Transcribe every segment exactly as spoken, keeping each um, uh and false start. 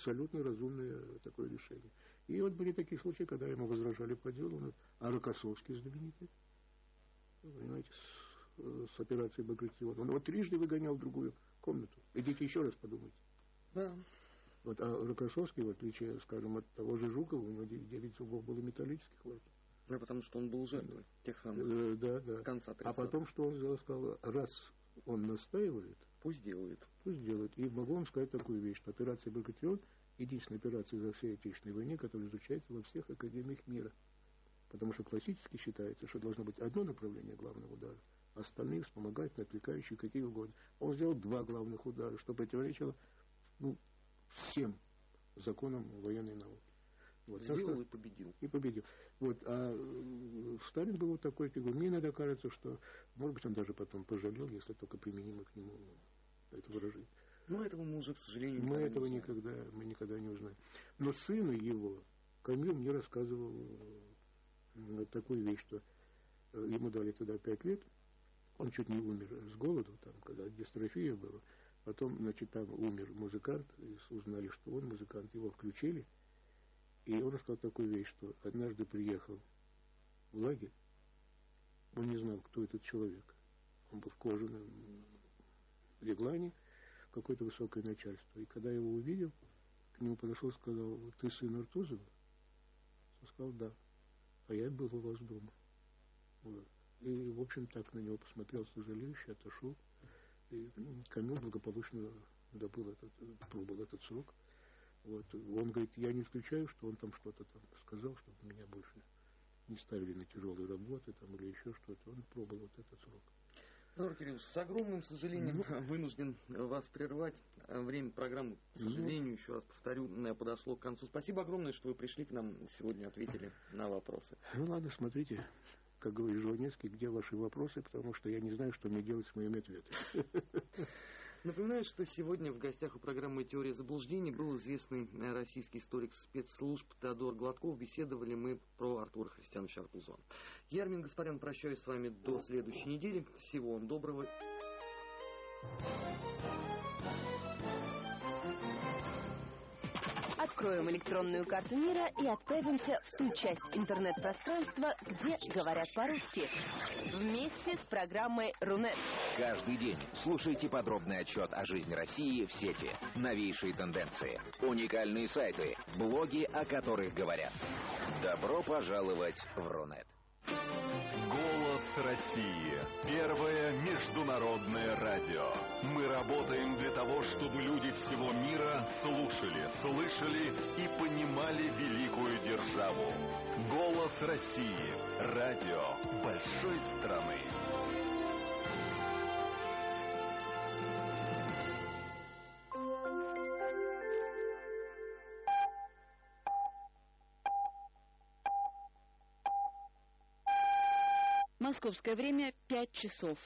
абсолютно разумное такое решение. И вот были такие случаи, когда ему возражали по делу, а Рокоссовский знаменитый, понимаете, с, с операцией Багратион. Он его трижды выгонял в другую комнату. Идите еще раз подумайте. Да. Вот, а Рокоссовский, в отличие, скажем, от того же Жукова, у него девять зубов было металлических во рту. Ну, потому что он был жертвой тех самых э, да, да. конца тридцатых. А потом, что он сделал, сказал, раз он настаивает, пусть делает. Пусть делает. И могу вам сказать такую вещь, что операция Багратион единственная операция за всей Отечественной войне, которая изучается во всех академиях мира. Потому что классически считается, что должно быть одно направление главного удара, а остальные вспомогательные, отвлекающие, какие угодно. Он сделал два главных удара, что противоречило ну, всем законам военной науки. Вот, сделал и победил. И победил. Вот, а Сталин был вот такой фигурой. Мне иногда кажется, что, может быть, он даже потом пожалел, если только применимо к нему это выражение. Но этого мы уже, к сожалению, мы этого не никогда, мы никогда не узнаем. Но сыну его, Камил, мне рассказывал такую вещь, что ему дали тогда пять лет, он чуть не умер с голоду, там, когда дистрофия была. Потом, значит, там умер музыкант, и узнали, что он музыкант, его включили. И он рассказал такую вещь, что однажды приехал в лагерь, он не знал, кто этот человек. Он был в кожаном реглане, какое-то высокое начальство. И когда его увидел, к нему подошел и сказал: ты сын Артузова? Он сказал: да. А я был у вас дома. Вот. И, в общем, так на него посмотрел сожалеюще, отошел. И Камил благополучно добыл этот, пробыл этот срок. Вот. Он говорит, я не исключаю, что он там что-то там сказал, чтобы меня больше не ставили на тяжелые работы там, или еще что-то. Он пробовал вот этот срок. Эдуард Кириллович, с огромным сожалением ну, вынужден вас прервать. Время программы, к сожалению, ну, еще раз повторю, подошло к концу. Спасибо огромное, что вы пришли к нам сегодня, ответили на вопросы. Ну ладно, смотрите, как говорит Жванецкий, где ваши вопросы, потому что я не знаю, что мне делать с моими ответами. Напоминаю, что сегодня в гостях у программы «Теория заблуждений» был известный российский историк спецслужб Теодор Гладков. Беседовали мы про Артура Христиановича Артузова. Я, Армин Гаспарян, прощаюсь с вами до следующей недели. Всего вам доброго. Откроем электронную карту мира и отправимся в ту часть интернет-пространства, где говорят по-русски. Вместе с программой «Рунет». Каждый день слушайте подробный отчет о жизни России в сети, новейшие тенденции, уникальные сайты, блоги, о которых говорят. Добро пожаловать в Рунет. Голос России. Первое международное радио. Мы работаем для того, чтобы люди всего мира слушали, слышали и понимали великую державу. Голос России. Радио большой страны. Московское время пять часов.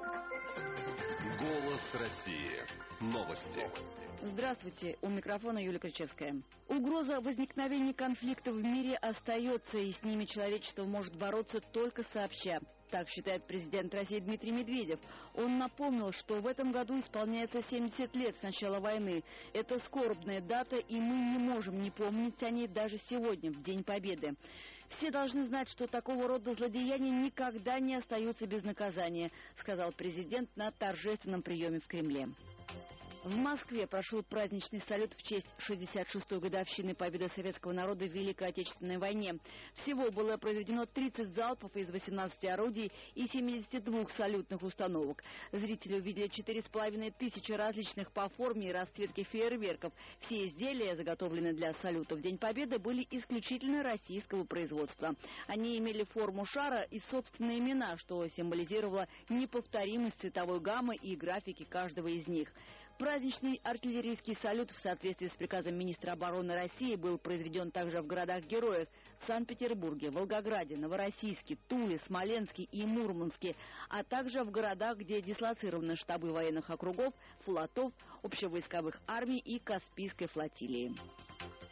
Голос России. Новости. Здравствуйте, у микрофона Юлия Кричевская. Угроза возникновения конфликтов в мире остается, и с ними человечество может бороться только сообща. Так считает президент России Дмитрий Медведев. Он напомнил, что в этом году исполняется семьдесят лет с начала войны. Это скорбная дата, и мы не можем не помнить о ней даже сегодня, в День Победы. Все должны знать, что такого рода злодеяния никогда не остаются без наказания, сказал президент на торжественном приеме в Кремле. В Москве прошел праздничный салют в честь шестьдесят шестой годовщины победы советского народа в Великой Отечественной войне. Всего было произведено тридцать залпов из восемнадцати орудий и семидесяти двух салютных установок. Зрители увидели четыре с половиной тысячи различных по форме и расцветке фейерверков. Все изделия, заготовленные для салюта в День Победы, были исключительно российского производства. Они имели форму шара и собственные имена, что символизировало неповторимость цветовой гаммы и графики каждого из них. Праздничный артиллерийский салют в соответствии с приказом министра обороны России был произведен также в городах-героях Санкт-Петербурге, Волгограде, Новороссийске, Туле, Смоленске и Мурманске, а также в городах, где дислоцированы штабы военных округов, флотов, общевойсковых армий и Каспийской флотилии.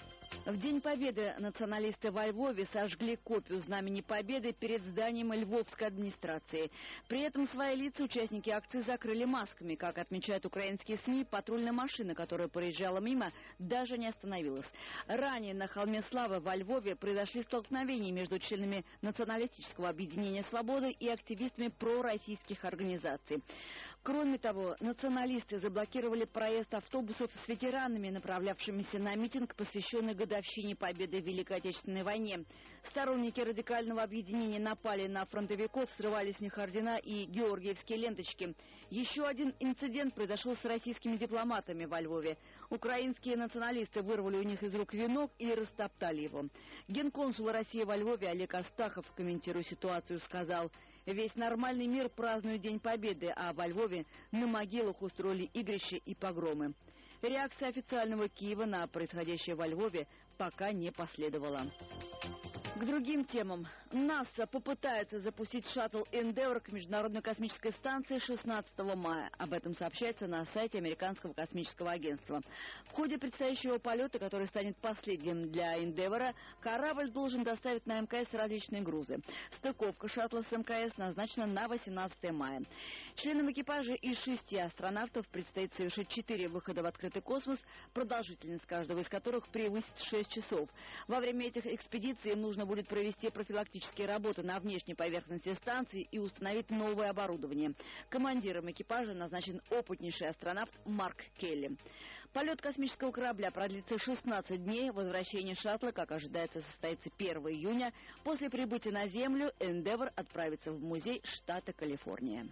В День Победы националисты во Львове сожгли копию Знамени Победы перед зданием Львовской администрации. При этом свои лица участники акции закрыли масками. Как отмечают украинские СМИ, патрульная машина, которая проезжала мимо, даже не остановилась. Ранее на холме Славы во Львове произошли столкновения между членами националистического объединения «Свобода» и активистами пророссийских организаций. Кроме того, националисты заблокировали проезд автобусов с ветеранами, направлявшимися на митинг, посвященный годовщине победы в Великой Отечественной войне. Сторонники радикального объединения напали на фронтовиков, срывали с них ордена и георгиевские ленточки. Еще один инцидент произошел с российскими дипломатами во Львове. Украинские националисты вырвали у них из рук венок и растоптали его. Генконсул России во Львове Олег Астахов, комментируя ситуацию, сказал: «Весь нормальный мир празднует День Победы, а во Львове на могилах устроили игрища и погромы». Реакция официального Киева на происходящее во Львове пока не последовала. К другим темам. НАСА попытается запустить шаттл Endeavour к Международной космической станции шестнадцатого мая. Об этом сообщается на сайте Американского космического агентства. В ходе предстоящего полета, который станет последним для Endeavour, корабль должен доставить на МКС различные грузы. Стыковка шаттла с МКС назначена на восемнадцатое мая. Членам экипажа из шести астронавтов предстоит совершить четыре выхода в открытый космос, продолжительность каждого из которых превысит шесть часов. Во время этих экспедиций им нужно будет провести профилактические работы на внешней поверхности станции и установить новое оборудование. Командиром экипажа назначен опытнейший астронавт Марк Келли. Полет космического корабля продлится шестнадцать дней. Возвращение шаттла, как ожидается, состоится первого июня. После прибытия на Землю Endeavour отправится в музей штата Калифорния.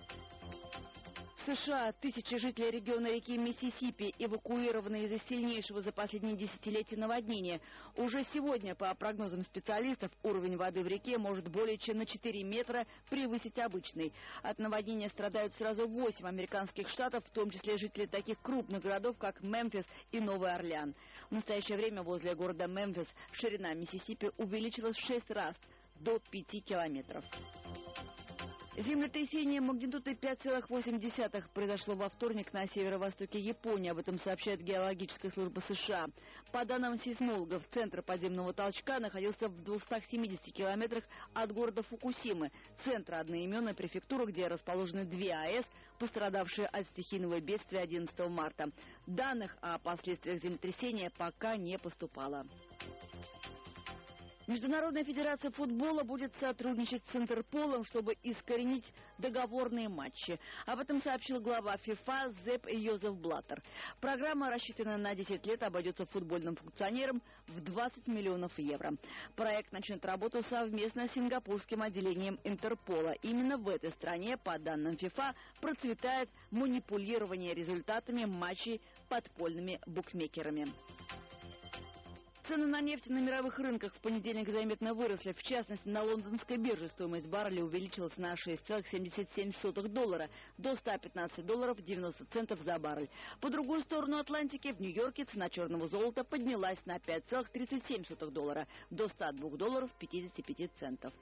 В США тысячи жителей региона реки Миссисипи эвакуированы из-за сильнейшего за последние десятилетия наводнения. Уже сегодня, по прогнозам специалистов, уровень воды в реке может более чем на четыре метра превысить обычный. От наводнения страдают сразу восемь американских штатов, в том числе жители таких крупных городов, как Мемфис и Новый Орлеан. В настоящее время возле города Мемфис ширина Миссисипи увеличилась в шесть раз, до пяти километров. Землетрясение магнитудой пять целых восемь десятых произошло во вторник на северо-востоке Японии. Об этом сообщает Геологическая служба США. По данным сейсмологов, центр подземного толчка находился в двухстах семидесяти километрах от города Фукусимы, центра одноименной префектуры, где расположены две АЭС, пострадавшие от стихийного бедствия одиннадцатого марта. Данных о последствиях землетрясения пока не поступало. Международная федерация футбола будет сотрудничать с Интерполом, чтобы искоренить договорные матчи. Об этом сообщил глава ФИФА Зепп Йозеф Блаттер. Программа, рассчитанная на десять лет, обойдется футбольным функционерам в двадцать миллионов евро. Проект начнет работу совместно с сингапурским отделением Интерпола. Именно в этой стране, по данным ФИФА, процветает манипулирование результатами матчей подпольными букмекерами. Цены на нефть на мировых рынках в понедельник заметно выросли. В частности, на лондонской бирже стоимость барреля увеличилась на шесть целых семьдесят семь сотых доллара до ста пятнадцати долларов девяноста центов за баррель. По другую сторону Атлантики, в Нью-Йорке, цена черного золота поднялась на пять целых тридцать семь сотых доллара до ста двух долларов пятидесяти пяти центов.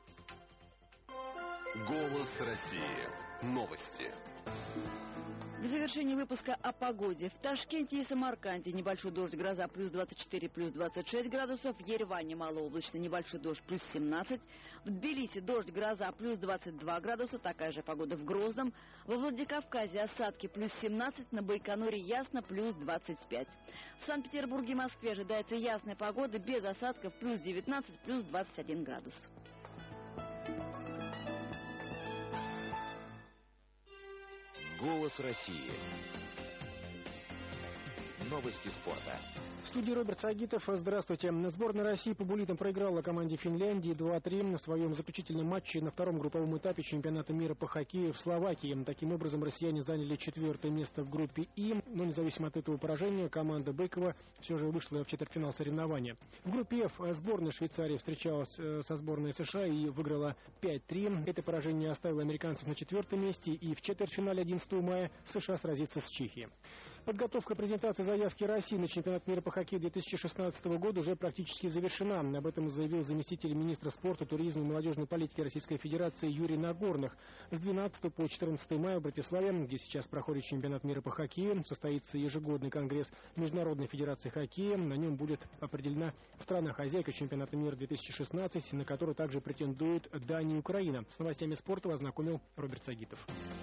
Голос России. Новости. В завершении выпуска о погоде. В Ташкенте и Самарканде небольшой дождь, гроза плюс двадцать четыре, плюс двадцать шесть градусов. В Ереване малооблачно, небольшой дождь плюс семнадцать. В Тбилиси дождь, гроза плюс двадцать два градуса. Такая же погода в Грозном. Во Владикавказе осадки плюс семнадцать. На Байконуре ясно плюс двадцать пять. В Санкт-Петербурге и Москве ожидается ясная погода без осадков плюс девятнадцать, плюс двадцать один градус. Голос России. Новости спорта. В студии Роберт Сагитов. Здравствуйте. Сборная России по буллитам проиграла команде Финляндии два-три в своем заключительном матче на втором групповом этапе чемпионата мира по хоккею в Словакии. Таким образом, россияне заняли четвертое место в группе И, но независимо от этого поражения, команда Быкова все же вышла в четвертьфинал соревнования. В группе Ф сборная Швейцарии встречалась со сборной США и выиграла пять-три. Это поражение оставило американцев на четвертом месте, и в четвертьфинале одиннадцатого мая США сразится с Чехией. Подготовка презентации заявки России на чемпионат мира по хоккею две тысячи шестнадцатого года уже практически завершена. Об этом заявил заместитель министра спорта, туризма и молодежной политики Российской Федерации Юрий Нагорных. С двенадцатого по четырнадцатое мая в Братиславе, где сейчас проходит чемпионат мира по хоккею, состоится ежегодный конгресс Международной Федерации хоккея. На нем будет определена страна-хозяйка чемпионата мира две тысячи шестнадцать, на которую также претендуют Дания и Украина. С новостями спорта ознакомил Роберт Сагитов.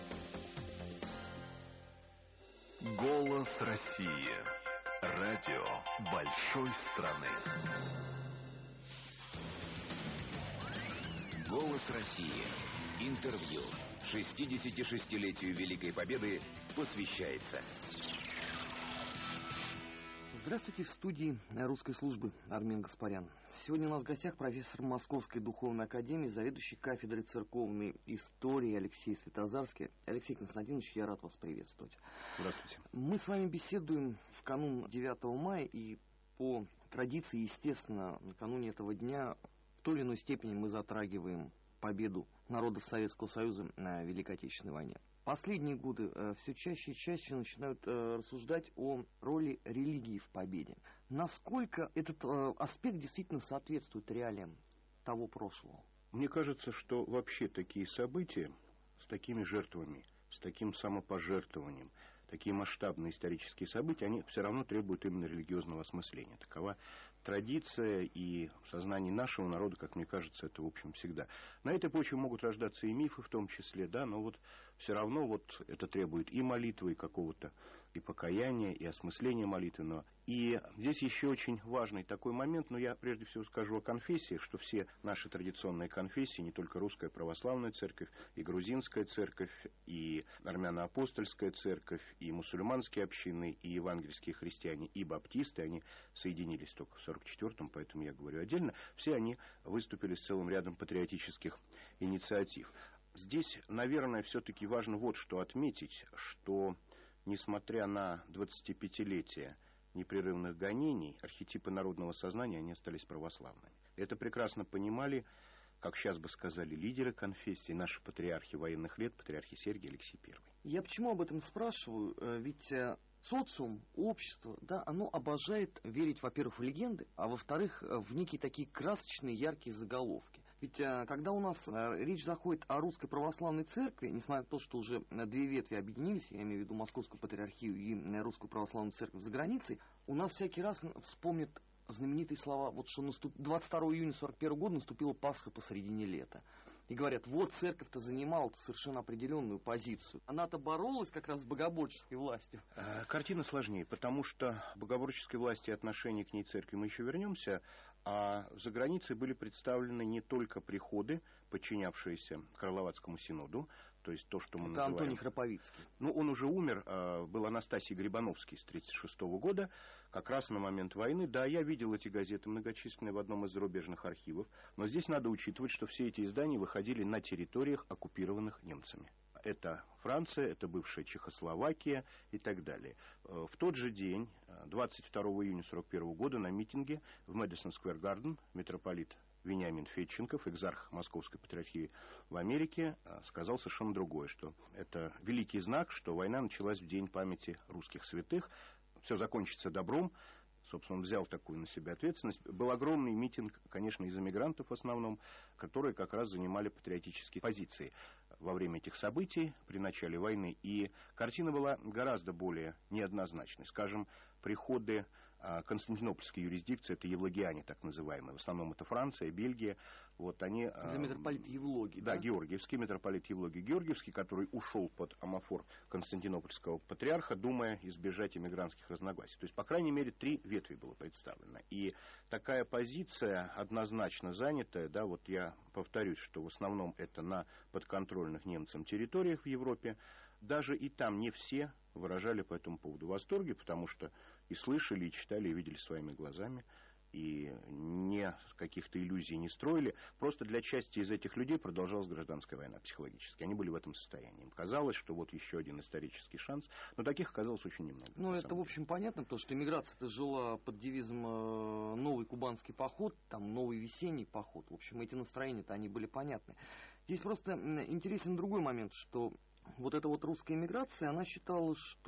Голос России. Радио большой страны. Голос России. Интервью. шестидесятишестилетию Великой Победы посвящается. Здравствуйте, в студии русской службы Армен Гаспарян. Сегодня у нас в гостях профессор Московской духовной академии, заведующий кафедрой церковной истории Алексей Святозарский. Алексей Константинович, я рад вас приветствовать. Здравствуйте. Мы с вами беседуем в канун девятого мая, и по традиции, естественно, накануне этого дня в той или иной степени мы затрагиваем победу народов Советского Союза на Великой Отечественной войне. Последние годы э, все чаще и чаще начинают э, рассуждать о роли религии в победе. Насколько этот э, аспект действительно соответствует реалиям того прошлого? Мне кажется, что вообще такие события с такими жертвами, с таким самопожертвованием, такие масштабные исторические события, они все равно требуют именно религиозного осмысления. Такова традиция, и в сознании нашего народа, как мне кажется, это в общем всегда. На этой почве могут рождаться и мифы в том числе, да, но вот все равно вот это требует и молитвы, и какого-то и покаяния, и осмысления молитвы. Но и здесь еще очень важный такой момент, но я прежде всего скажу о конфессии, что все наши традиционные конфессии, не только русская православная церковь, и грузинская церковь, и армяно-апостольская церковь, и мусульманские общины, и евангельские христиане, и баптисты, они соединились только в сорок четвёртом, поэтому я говорю отдельно, все они выступили с целым рядом патриотических инициатив. Здесь, наверное, все-таки важно вот что отметить, что несмотря на двадцатипятилетие непрерывных гонений, архетипы народного сознания, они остались православными. Это прекрасно понимали, как сейчас бы сказали, лидеры конфессии, наши патриархи военных лет, патриархи Сергий, Алексей Первый. Я почему об этом спрашиваю? Ведь социум, общество, да, оно обожает верить, во-первых, в легенды, а во-вторых, в некие такие красочные, яркие заголовки. Ведь когда у нас речь заходит о русской православной церкви, несмотря на то, что уже две ветви объединились, я имею в виду Московскую патриархию и русскую православную церковь за границей, у нас всякий раз вспомнят знаменитые слова, вот что наступ... двадцать второго июня сорок первого года наступила Пасха посредине лета. И говорят, вот церковь-то занимала совершенно определенную позицию. Она-то боролась как раз с богоборческой властью. Картина сложнее, потому что богоборческой власти и отношение к ней церкви мы еще вернемся. А за границей были представлены не только приходы, подчинявшиеся Карловацкому синоду, то есть то, что мы Это называем... Антоний Храповицкий. Ну, он уже умер, был Анастасий Грибановский с тридцать шестого года, как раз на момент войны. Да, я видел эти газеты многочисленные в одном из зарубежных архивов, но здесь надо учитывать, что все эти издания выходили на территориях, оккупированных немцами. Это Франция, это бывшая Чехословакия и так далее. В тот же день, двадцать второго июня сорок первого года, на митинге в Мэдисон Сквер Гарден митрополит Вениамин Федченков, экзарх Московской патриархии в Америке, сказал совершенно другое, что это великий знак, что война началась в день памяти русских святых, все закончится добром. Собственно, он взял такую на себя ответственность. Был огромный митинг, конечно, из эмигрантов в основном, которые как раз занимали патриотические позиции во время этих событий при начале войны. И картина была гораздо более неоднозначной. Скажем, приходы константинопольской юрисдикции, это евлогиане так называемые, в основном это Франция, Бельгия, вот они... Это митрополит Евлогий, да? Да, Георгиевский, митрополит Евлогий Георгиевский, который ушел под амофор константинопольского патриарха, думая избежать иммигрантских разногласий. То есть, по крайней мере, три ветви было представлено. И такая позиция однозначно занятая, да, вот я повторюсь, что в основном это на подконтрольных немцам территориях в Европе, даже и там не все выражали по этому поводу восторги, потому что и слышали, и читали, и видели своими глазами, и не каких-то иллюзий не строили. Просто для части из этих людей продолжалась гражданская война психологически. Они были в этом состоянии. Им казалось, что вот еще один исторический шанс, но таких оказалось очень немного. Ну, это, в общем, понятно, потому что иммиграция-то жила под девизом э, «Новый кубанский поход», там «Новый весенний поход». В общем, эти настроения-то, они были понятны. Здесь просто интересен другой момент, что вот эта вот русская иммиграция, она считала, что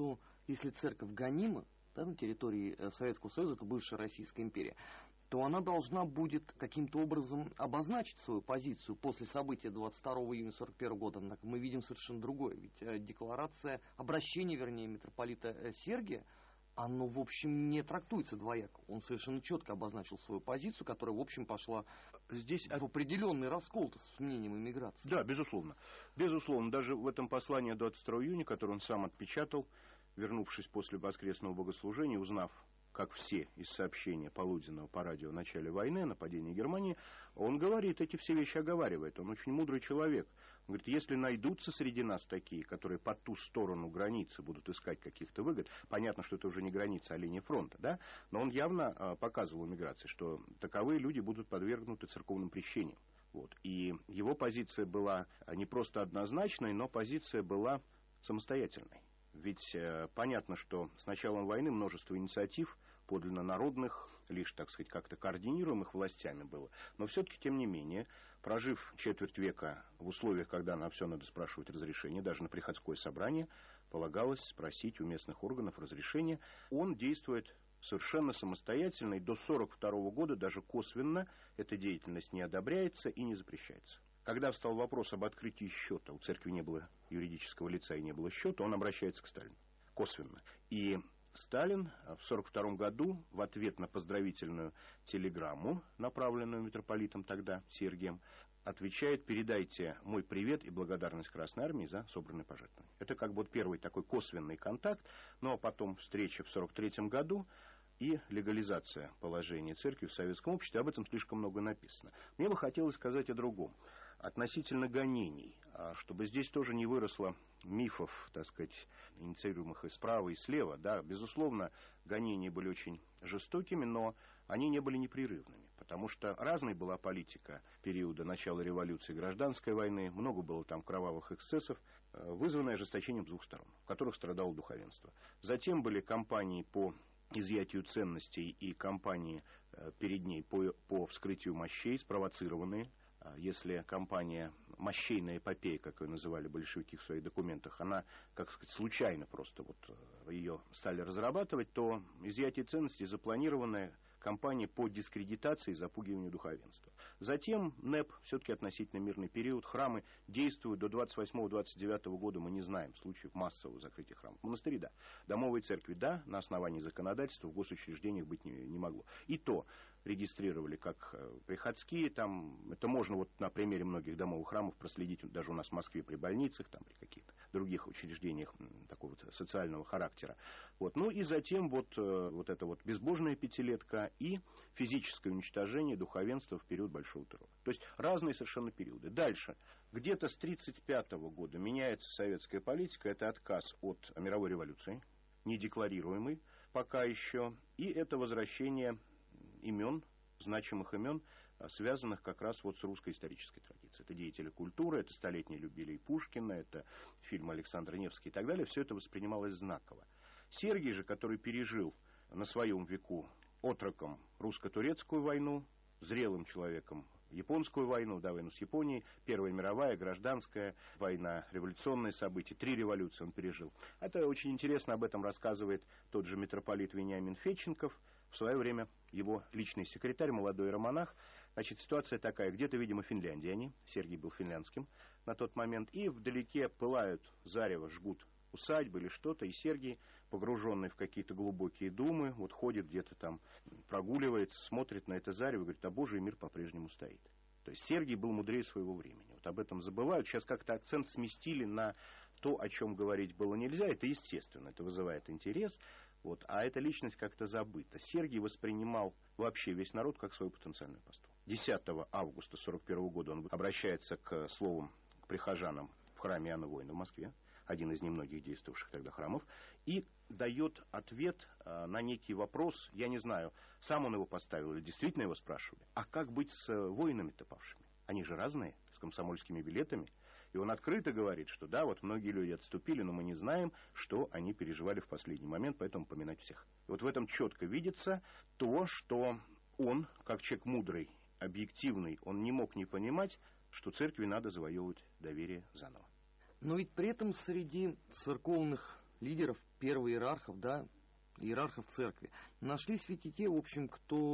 если церковь гонима, да, на территории Советского Союза, это бывшая Российская империя, то она должна будет каким-то образом обозначить свою позицию после события двадцать второго июня сорок первого года. Мы видим совершенно другое. Ведь декларация, обращение, вернее, митрополита Сергия, оно, в общем, не трактуется двояко. Он совершенно четко обозначил свою позицию, которая, в общем, пошла здесь в определенный раскол с мнением иммиграции. Да, безусловно. Безусловно, даже в этом послании двадцать второго июня, которое он сам отпечатал, вернувшись после воскресного богослужения, узнав, как все из сообщения полуденного по радио в начале войны, о нападении Германии, он говорит, эти все вещи оговаривает. Он очень мудрый человек. Он говорит, если найдутся среди нас такие, которые по ту сторону границы будут искать каких-то выгод, понятно, что это уже не граница, а линия фронта, да, но он явно э, показывал миграции, что таковые люди будут подвергнуты церковным прещениям. Вот. И его позиция была не просто однозначной, но позиция была самостоятельной. Ведь э, понятно, что с началом войны множество инициатив, подлинно народных, лишь, так сказать, как-то координируемых властями было. Но все-таки, тем не менее, прожив четверть века в условиях, когда на все надо спрашивать разрешение, даже на приходское собрание полагалось спросить у местных органов разрешение, он действует совершенно самостоятельно, и до сорок второго года даже косвенно эта деятельность не одобряется и не запрещается. Когда встал вопрос об открытии счета, у церкви не было юридического лица и не было счета, он обращается к Сталину косвенно. И Сталин в сорок втором году в ответ на поздравительную телеграмму, направленную митрополитом тогда Сергием, отвечает: передайте мой привет и благодарность Красной Армии за собранные пожертвования. Это как бы вот первый такой косвенный контакт, но потом встреча в сорок третьем году и легализация положения церкви в советском обществе. Об этом слишком много написано. Мне бы хотелось сказать о другом. Относительно гонений, чтобы здесь тоже не выросло мифов, так сказать, инициируемых и справа, и слева. Да, безусловно, гонения были очень жестокими, но они не были непрерывными, потому что разной была политика периода начала революции и гражданской войны, много было там кровавых эксцессов, вызванное ожесточением с двух сторон, в которых страдало духовенство. Затем были кампании по изъятию ценностей и кампании перед ней по, по вскрытию мощей, спровоцированные. Если кампания «Мощейная эпопея», как ее называли большевики в своих документах, она, как сказать, случайно просто вот ее стали разрабатывать, то изъятие ценностей запланированная кампания по дискредитации и запугиванию духовенства. Затем НЭП, все-таки относительно мирный период, храмы действуют до двадцать восьмого — двадцать девятого года, мы не знаем случаев массового закрытия храмов. Монастыри, да. Домовые церкви, да, на основании законодательства в госучреждениях быть не, не могло. И то регистрировали как приходские, там, это можно вот на примере многих домовых храмов проследить, даже у нас в Москве при больницах, там, при каких-то других учреждениях такого вот социального характера. Вот. Ну и затем вот, вот эта вот безбожная пятилетка и физическое уничтожение духовенства в период Большого террора. То есть разные совершенно периоды. Дальше. Где-то с тридцать пятого года меняется советская политика, это отказ от мировой революции, недекларируемый пока еще, и это возвращение имен, значимых имен, связанных как раз вот с русской исторической традицией. Это деятели культуры, это столетний юбилей Пушкина, это фильм Александр Невский и так далее. Все это воспринималось знаково. Сергий же, который пережил на своем веку отроком русско-турецкую войну, зрелым человеком японскую войну, да, войну с Японией, Первая мировая, гражданская война, революционные события, три революции он пережил. Это очень интересно, об этом рассказывает тот же митрополит Вениамин Федченков, в свое время его личный секретарь, молодой романах. Значит, ситуация такая, где-то, видимо, в Финляндии они, Сергий был финляндским на тот момент, и вдалеке пылают зарево, жгут усадьбы или что-то, и Сергий, погруженный в какие-то глубокие думы, вот ходит где-то там, прогуливается, смотрит на это зарево и говорит: а Божий мир по-прежнему стоит. То есть Сергий был мудрее своего времени. Вот об этом забывают. Сейчас как-то акцент сместили на то, о чем говорить было нельзя. Это естественно, это вызывает интерес. Вот, а эта личность как-то забыта. Сергий воспринимал вообще весь народ как свою потенциальную паству. десятого августа сорок первого года он обращается к словам к прихожанам в храме Иоанна Воина в Москве, один из немногих действовавших тогда храмов, и дает ответ э, на некий вопрос, я не знаю, сам он его поставил или действительно его спрашивали, а как быть с воинами-то павшими? Они же разные, с комсомольскими билетами. И он открыто говорит, что да, вот многие люди отступили, но мы не знаем, что они переживали в последний момент, поэтому поминать всех. И вот в этом четко видится то, что он, как человек мудрый, объективный, он не мог не понимать, что церкви надо завоевывать доверие заново. Но ведь при этом среди церковных лидеров, первоиерархов, да, иерархов церкви. Нашлись ведь и те, в общем,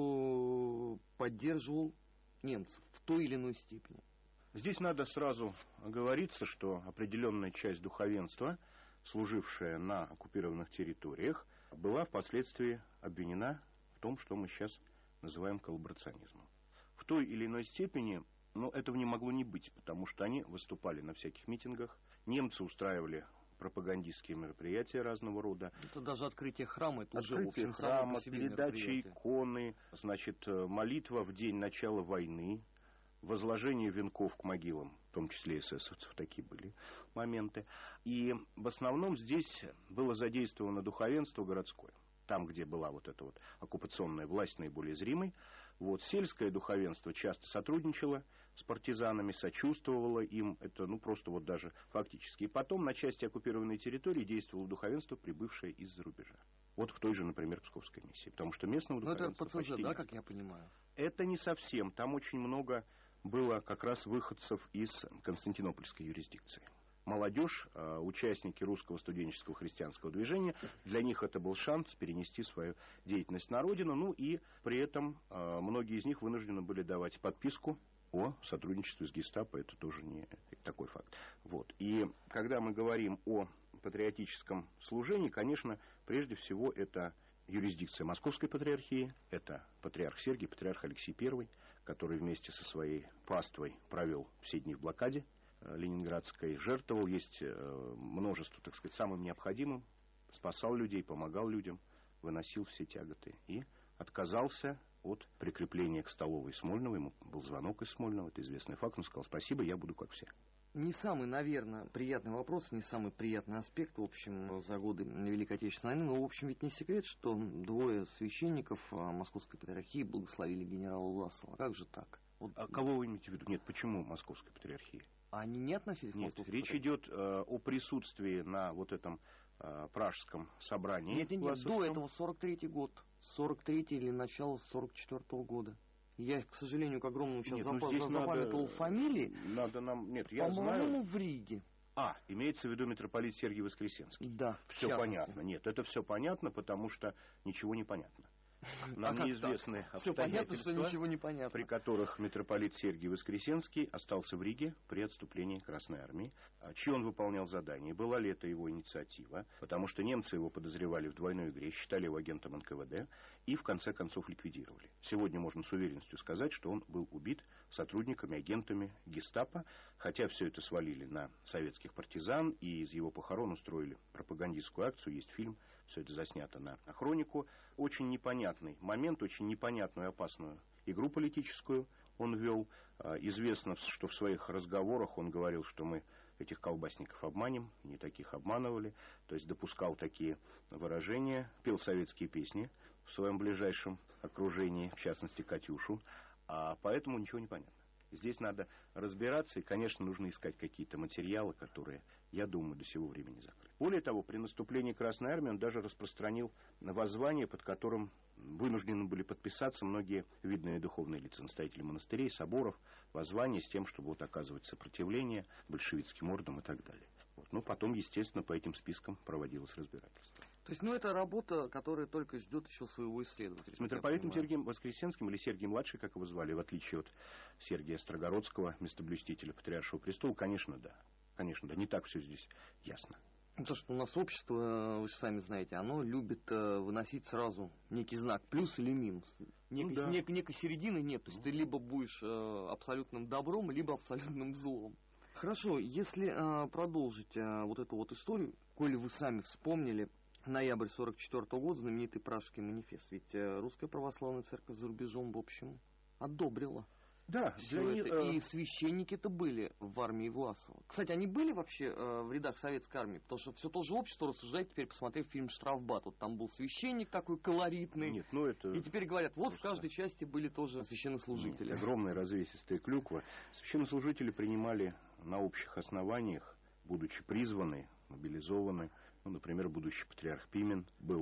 кто поддерживал немцев в той или иной степени. Здесь надо сразу оговориться, что определенная часть духовенства, служившая на оккупированных территориях, была впоследствии обвинена в том, что мы сейчас называем коллаборационизмом. В той или иной степени, но этого не могло не быть, потому что они выступали на всяких митингах, немцы устраивали пропагандистские мероприятия разного рода. Это даже открытие храма, это открытие уже, в общем, храма, передача иконы, значит, молитва в день начала войны, возложение венков к могилам, в том числе эсэсовцев, такие были моменты. И в основном здесь было задействовано духовенство городское. Там, где была вот эта вот оккупационная власть наиболее зримой. Вот, сельское духовенство часто сотрудничало с партизанами, сочувствовало им. Это, ну, просто вот даже фактически. И потом на части оккупированной территории действовало духовенство, прибывшее из-за рубежа. Вот в той же, например, Псковской миссии. Потому что местного духовенства почти нет. Но это ПЦЗ, да, нет. как я понимаю? Это не совсем. Там очень много было как раз выходцев из Константинопольской юрисдикции. Молодежь, участники русского студенческого христианского движения, для них это был шанс перенести свою деятельность на родину, ну и при этом многие из них вынуждены были давать подписку о сотрудничестве с гестапо, это тоже не такой факт. Вот. И когда мы говорим о патриотическом служении, конечно, прежде всего это юрисдикция Московской патриархии, это патриарх Сергий, патриарх Алексей Первый, который вместе со своей паствой провел все дни в блокаде ленинградской, жертвовал, есть множество, так сказать, самым необходимым, спасал людей, помогал людям, выносил все тяготы и отказался от прикрепления к столовой Смольного. Ему был звонок из Смольного, это известный факт, он сказал: спасибо, я буду как все. Не самый, наверное, приятный вопрос, не самый приятный аспект, в общем, за годы Великой Отечественной войны, но, в общем, ведь не секрет, что двое священников Московской патриархии благословили генерала Власова. Как же так? Вот... А кого вы имеете в виду? Нет, почему Московской патриархии? А они не относились к Московской Нет, речь идет э, о присутствии на вот этом э, пражском собрании. Нет, нет, нет, до этого сорок третий год, сорок третий или начало сорок четвёртого года. Я, к сожалению, к огромному сейчас нет, запа- ну, запамятовал надо, фамилии. Надо нам... Нет, я По-моему, знаю... в Риге. А, имеется в виду митрополит Сергий Воскресенский. Да, все понятно. Нет, это все понятно, потому что ничего не понятно. Нам а неизвестны все понятно, что ничего не при понятно. которых митрополит Сергий Воскресенский остался в Риге при отступлении Красной Армии. Чьи он выполнял задание? Была ли это его инициатива? Потому что немцы его подозревали в двойной игре, считали его агентом эн ка вэ дэ и в конце концов ликвидировали. Сегодня можно с уверенностью сказать, что он был убит сотрудниками, агентами гестапо, хотя все это свалили на советских партизан и из его похорон устроили пропагандистскую акцию. Есть фильм, все это заснято на хронику. Очень непонятный момент, очень непонятную и опасную игру политическую он вел. Известно, что в своих разговорах он говорил, что мы этих колбасников обманем, не таких обманывали. То есть допускал такие выражения, пел советские песни в своем ближайшем окружении, в частности Катюшу, а поэтому ничего не понятно. Здесь надо разбираться, и, конечно, нужно искать какие-то материалы, которые, я думаю, до сего времени закрыты. Более того, при наступлении Красной Армии он даже распространил воззвание, под которым вынуждены были подписаться многие видные духовные лица, настоятели монастырей, соборов, воззвание с тем, чтобы вот оказывать сопротивление большевистским ордам и так далее. Вот. Ну, потом, естественно, по этим спискам проводилось разбирательство. То есть, ну, это работа, которая только ждет еще своего исследователя. С митрополитом Сергием Воскресенским, или Сергием Младший, как его звали, в отличие от Сергия Строгородского, местоблюстителя Патриаршего престола, конечно, да. Конечно, да. Не так все здесь ясно. То, что у нас общество, вы же сами знаете, оно любит э, выносить сразу некий знак, плюс или минус. Некой, ну, да. нек, некой середины нет. То есть, ты либо будешь э, абсолютным добром, либо абсолютным злом. Хорошо, если э, продолжить э, вот эту вот историю, коли вы сами вспомнили, ноябрь сорок четвёртого года, знаменитый Пражский манифест. Ведь э, Русская Православная Церковь за рубежом, в общем, одобрила. Да, все для это. них, И священники-то были в армии Власова. Кстати, они были вообще э, в рядах советской армии? Потому что все то же общество рассуждает, теперь посмотрев фильм «Штрафбат». Вот там был священник такой колоритный. Нет, ну это... И теперь говорят, вот в каждой части были тоже священнослужители. Нет, огромная развесистая клюква. Священнослужители принимали на общих основаниях, будучи призваны, мобилизованы. Ну, например, будущий патриарх Пимен был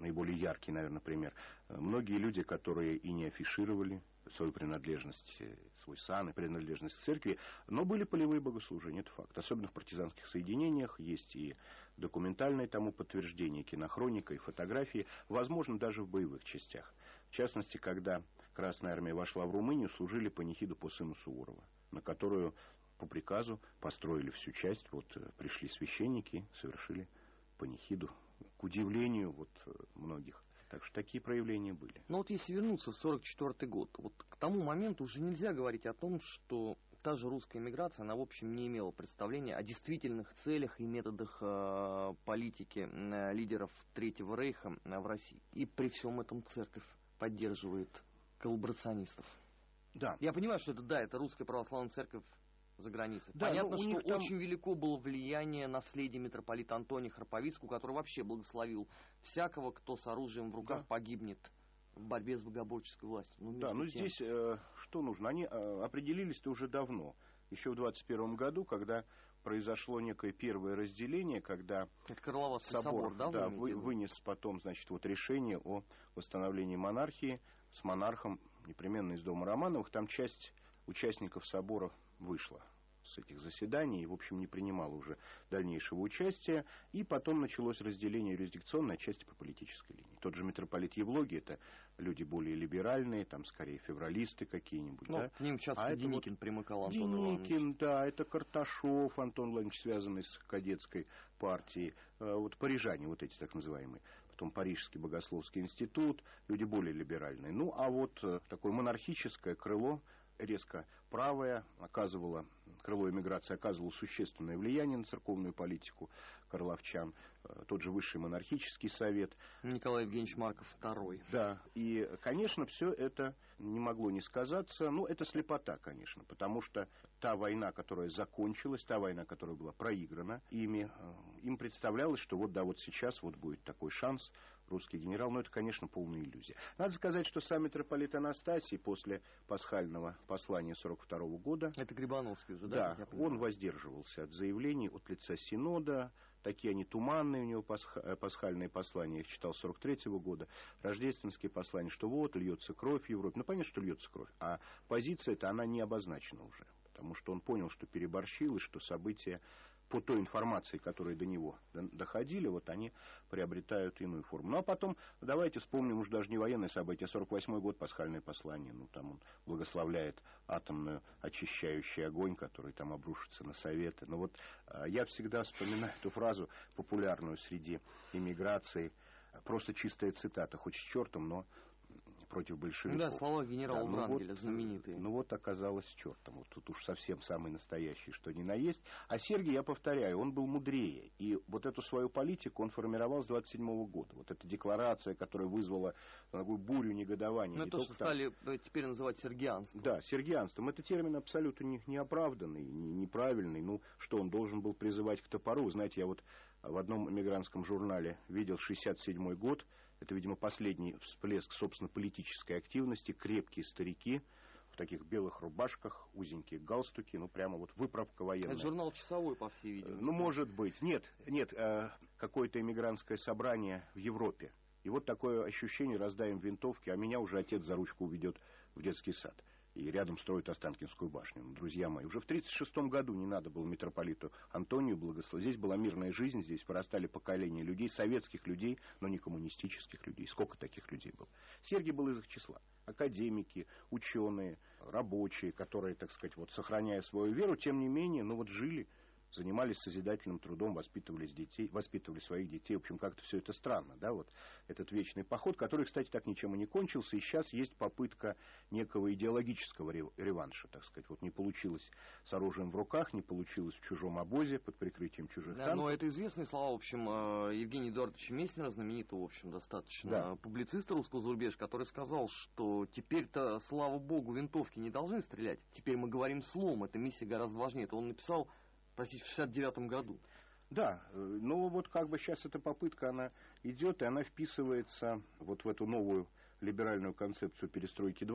наиболее яркий, наверное, пример. Многие люди, которые и не афишировали свою принадлежность, свой сан и принадлежность к церкви, но были полевые богослужения, это факт. Особенно в партизанских соединениях есть и документальное тому подтверждение, кинохроника и фотографии, возможно, даже в боевых частях. В частности, когда Красная Армия вошла в Румынию, служили панихиду по сыну Суворова, на которую по приказу построили всю часть. Вот пришли священники, совершили панихиду, к удивлению вот многих. Так что такие проявления были. Но вот если вернуться в сорок четвёртый год, вот к тому моменту уже нельзя говорить о том, что та же русская эмиграция, она в общем не имела представления о действительных целях и методах э, политики э, лидеров Третьего Рейха э, в России. И при всем этом церковь поддерживает коллаборационистов. Да. Я понимаю, что это, да, это русская православная церковь за границей. Да, понятно, что там... очень велико было влияние наследия митрополита Антония Храповицкого, который вообще благословил всякого, кто с оружием в руках да. погибнет в борьбе с богоборческой властью. Ну, да, ну тем... здесь э, что нужно? Они э, определились-то уже давно. Еще в двадцать первом году, когда произошло некое первое разделение, когда собор, собор да, да, вы, вынес потом, значит, вот решение о восстановлении монархии с монархом непременно из дома Романовых. Там часть участников собора вышла с этих заседаний и, в общем, не принимала уже дальнейшего участия. И потом началось разделение юрисдикционной части по политической линии. Тот же митрополит Евлогий, это люди более либеральные, там, скорее, февралисты какие-нибудь. Ну, да? К ним сейчас а Деникин вот примыкал, Антон Деникин, Иванович. да, это Карташов, Антон Владимирович, связанный с кадетской партией. Вот парижане, вот эти так называемые. Потом Парижский богословский институт, люди более либеральные. Ну, а вот такое монархическое крыло, резко правое, оказывало, крыло эмиграции оказывало существенное влияние на церковную политику карловчан. Тот же Высший монархический совет. Николай Евгеньевич Марков второй. Да, и, конечно, все это не могло не сказаться. Ну, это слепота, конечно, потому что та война, которая закончилась, та война, которая была проиграна ими, им представлялось, что вот, да, вот сейчас вот будет такой шанс, русский генерал, но это, конечно, полная иллюзия. Надо сказать, что сам митрополит Анастасий после пасхального послания сорок второго года... Это Грибановский уже, да? Да, он воздерживался от заявлений от лица Синода. Такие они туманные, у него пасха, пасхальные послания, я их читал с сорок третьего года, рождественские послания, что вот, льется кровь в Европе. Ну, понятно, что льется кровь, а позиция-то, она не обозначена уже, потому что он понял, что переборщил, и что события по той информации, которые до него доходили, вот они приобретают иную форму. Ну, а потом, давайте вспомним уж даже не военные события, сорок восьмой год, пасхальное послание, ну, там он благословляет атомную очищающий огонь, который там обрушится на Советы. Но вот я всегда вспоминаю эту фразу, популярную среди эмиграции, просто чистая цитата, хоть с чертом, но против большевиков. Да, слова генерала да, Врангеля, ну вот, знаменитые. Ну вот оказалось чертом. Вот тут уж совсем самый настоящий, что ни на есть. А Сергий, я повторяю, он был мудрее. И вот эту свою политику он формировал с двадцать седьмого года. Вот эта декларация, которая вызвала такую бурю негодования. Ну, то, что там... стали теперь называть сергианством. Да, сергианством. Это термин абсолютно не, неоправданный, не, неправильный. Ну, что он должен был призывать к топору. Знаете, я вот в одном эмигрантском журнале видел шестьдесят седьмой год. Это, видимо, последний всплеск, собственно, политической активности. Крепкие старики в таких белых рубашках, узенькие галстуки, ну, прямо вот выправка военная. Это журнал «Часовой», по всей видимости. Ну, может быть. Нет, нет, э, какое-то эмигрантское собрание в Европе. И вот такое ощущение, раздаем винтовки, а меня уже отец за ручку уведет в детский сад. И рядом строят Останкинскую башню. Ну, друзья мои, уже в тридцать шестом году не надо было митрополиту Антонию благословить. Здесь была мирная жизнь, здесь вырастали поколения людей, советских людей, но не коммунистических людей. Сколько таких людей было? Сергий был из их числа. Академики, ученые, рабочие, которые, так сказать, вот, сохраняя свою веру, тем не менее, ну вот жили, занимались созидательным трудом, воспитывали детей, воспитывали своих детей. В общем, как-то все это странно, да, вот этот вечный поход, который, кстати, так ничем и не кончился. И сейчас есть попытка некого идеологического реванша, так сказать. Вот не получилось с оружием в руках, не получилось в чужом обозе под прикрытием чужих да, танков. Но это известные слова, в общем, Евгения Эдуардовича Месснера, знаменитого, в общем, достаточно да. публициста русского зарубежья, который сказал, что теперь-то, слава богу, винтовки не должны стрелять. Теперь мы говорим словом, эта миссия гораздо важнее. Это он написал, простите, в шестьдесят девятом году. Да, но вот как бы сейчас эта попытка, она идет, и она вписывается вот в эту новую либеральную концепцию перестройки два.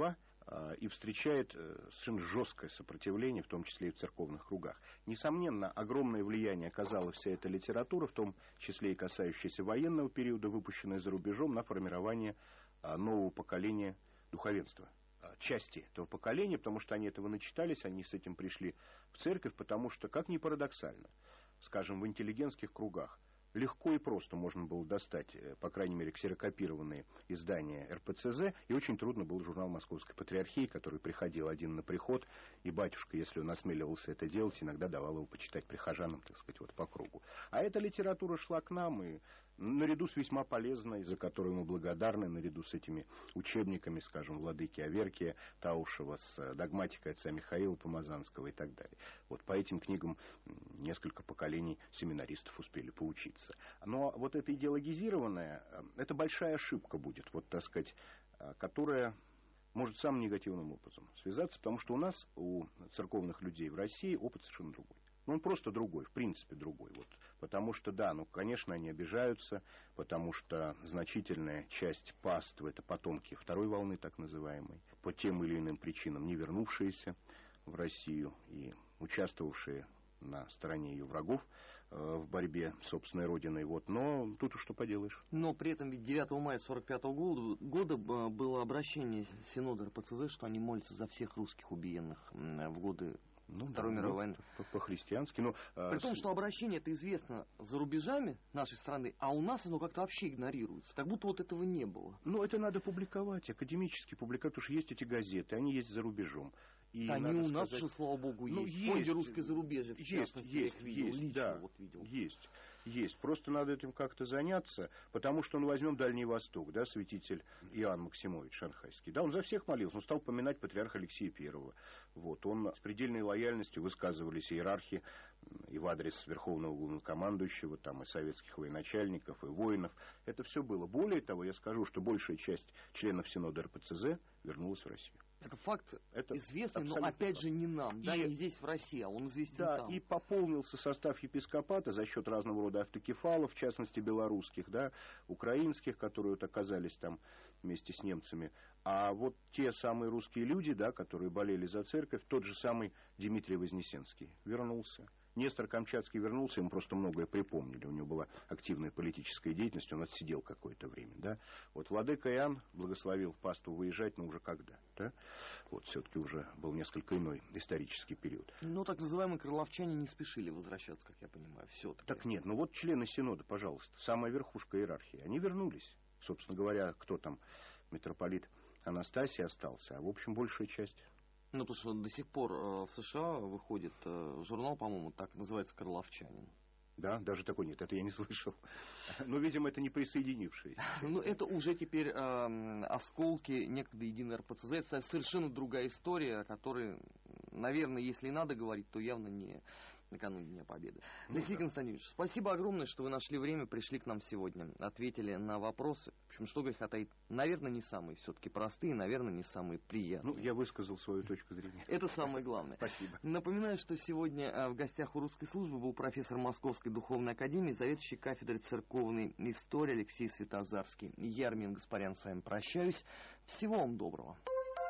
и встречает совершенно жесткое сопротивление, в том числе и в церковных кругах. Несомненно, огромное влияние оказала вся эта литература, в том числе и касающаяся военного периода, выпущенная за рубежом, на формирование нового поколения духовенства. Части этого поколения, потому что они этого начитались, они с этим пришли в церковь, потому что, как ни парадоксально, скажем, в интеллигентских кругах легко и просто можно было достать, по крайней мере, ксерокопированные издания эр пэ цэ зэ, и очень трудно был журнал Московской Патриархии, который приходил один на приход, и батюшка, если он осмеливался это делать, иногда давал его почитать прихожанам, так сказать, вот по кругу. А эта литература шла к нам, и наряду с весьма полезной, за которую мы благодарны, наряду с этими учебниками, скажем, Владыки Аверкия, Таушева, с догматикой отца Михаила Помазанского и так далее. Вот по этим книгам несколько поколений семинаристов успели поучиться. Но вот это идеологизированное, это большая ошибка будет, вот, так сказать, которая может самым негативным образом связаться, потому что у нас, у церковных людей в России, опыт совершенно другой. Ну, он просто другой, в принципе другой. Вот. Потому что, да, ну, конечно, они обижаются, потому что значительная часть паствы — это потомки второй волны, так называемой, по тем или иным причинам не вернувшиеся в Россию и участвовавшие на стороне ее врагов э, в борьбе с собственной родиной. Вот. Но тут уж что поделаешь. Но при этом ведь девятого мая сорок пятого года, года было обращение Синода эр пэ цэ зэ, что они молятся за всех русских убиенных в годы Ну, Второй да, мировой войны. По-христиански. Но, При том, что обращение это известно за рубежами нашей страны, а у нас оно как-то вообще игнорируется. Как будто вот этого не было. Ну, это надо публиковать, академически публиковать, потому что есть эти газеты, они есть за рубежом. И они у нас сказать... же, слава богу, есть. Ну, есть. В фонде «Русское зарубежье», в частности, есть, я их видел, есть, лично да, вот видел. Есть. Есть. Просто надо этим как-то заняться, потому что, ну, возьмем Дальний Восток, да, святитель Иоанн Максимович Шанхайский. Да, он за всех молился, он стал поминать патриарха Алексея Первого. Вот, он с предельной лояльностью высказывались иерархи и в адрес верховного главнокомандующего, там, и советских военачальников, и воинов. Это все было. Более того, я скажу, что большая часть членов Синода эр пэ цэ зэ вернулась в Россию. Это факт это известный, но опять факт. же не нам, да, и, не здесь в России, а он известен да, там. И пополнился состав епископата за счет разного рода автокефалов, в частности белорусских, да, украинских, которые вот оказались там вместе с немцами. А вот те самые русские люди, да, которые болели за церковь, тот же самый Дмитрий Вознесенский вернулся. Нестор Камчатский вернулся, ему просто многое припомнили. У него была активная политическая деятельность, он отсидел какое-то время. Да? Вот владыка Иоанн благословил паству выезжать, но уже когда? Да? Вот все-таки уже был несколько иной исторический период. Ну, так называемые крыловчане не спешили возвращаться, как я понимаю, все-таки. Так нет, ну вот члены Синода, пожалуйста, самая верхушка иерархии, они вернулись. Собственно говоря, кто там, митрополит Анастасий остался, а в общем большая часть... Ну, потому что до сих пор э, в США выходит э, журнал, по-моему, так называется «Крыловчанин». Да, даже такой нет, это я не слышал. Но, видимо, это не присоединившиеся. Ну, это уже теперь э, осколки некогда единой эр пэ цэ зэ. Это совершенно другая история, о которой, наверное, если и надо говорить, то явно не накануне Дня Победы. Ну, Алексей да. Константинович, спасибо огромное, что вы нашли время, пришли к нам сегодня, ответили на вопросы. В общем, что греха таить, наверное, не самые все-таки простые, наверное, не самые приятные. Ну, я высказал свою точку зрения. Это самое главное. Спасибо. Напоминаю, что сегодня в гостях у русской службы был профессор Московской духовной академии, заведующий кафедрой церковной истории Алексей Святозарский. Я, Армен Гаспарян, с вами прощаюсь. Всего вам доброго.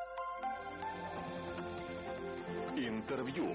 Интервью.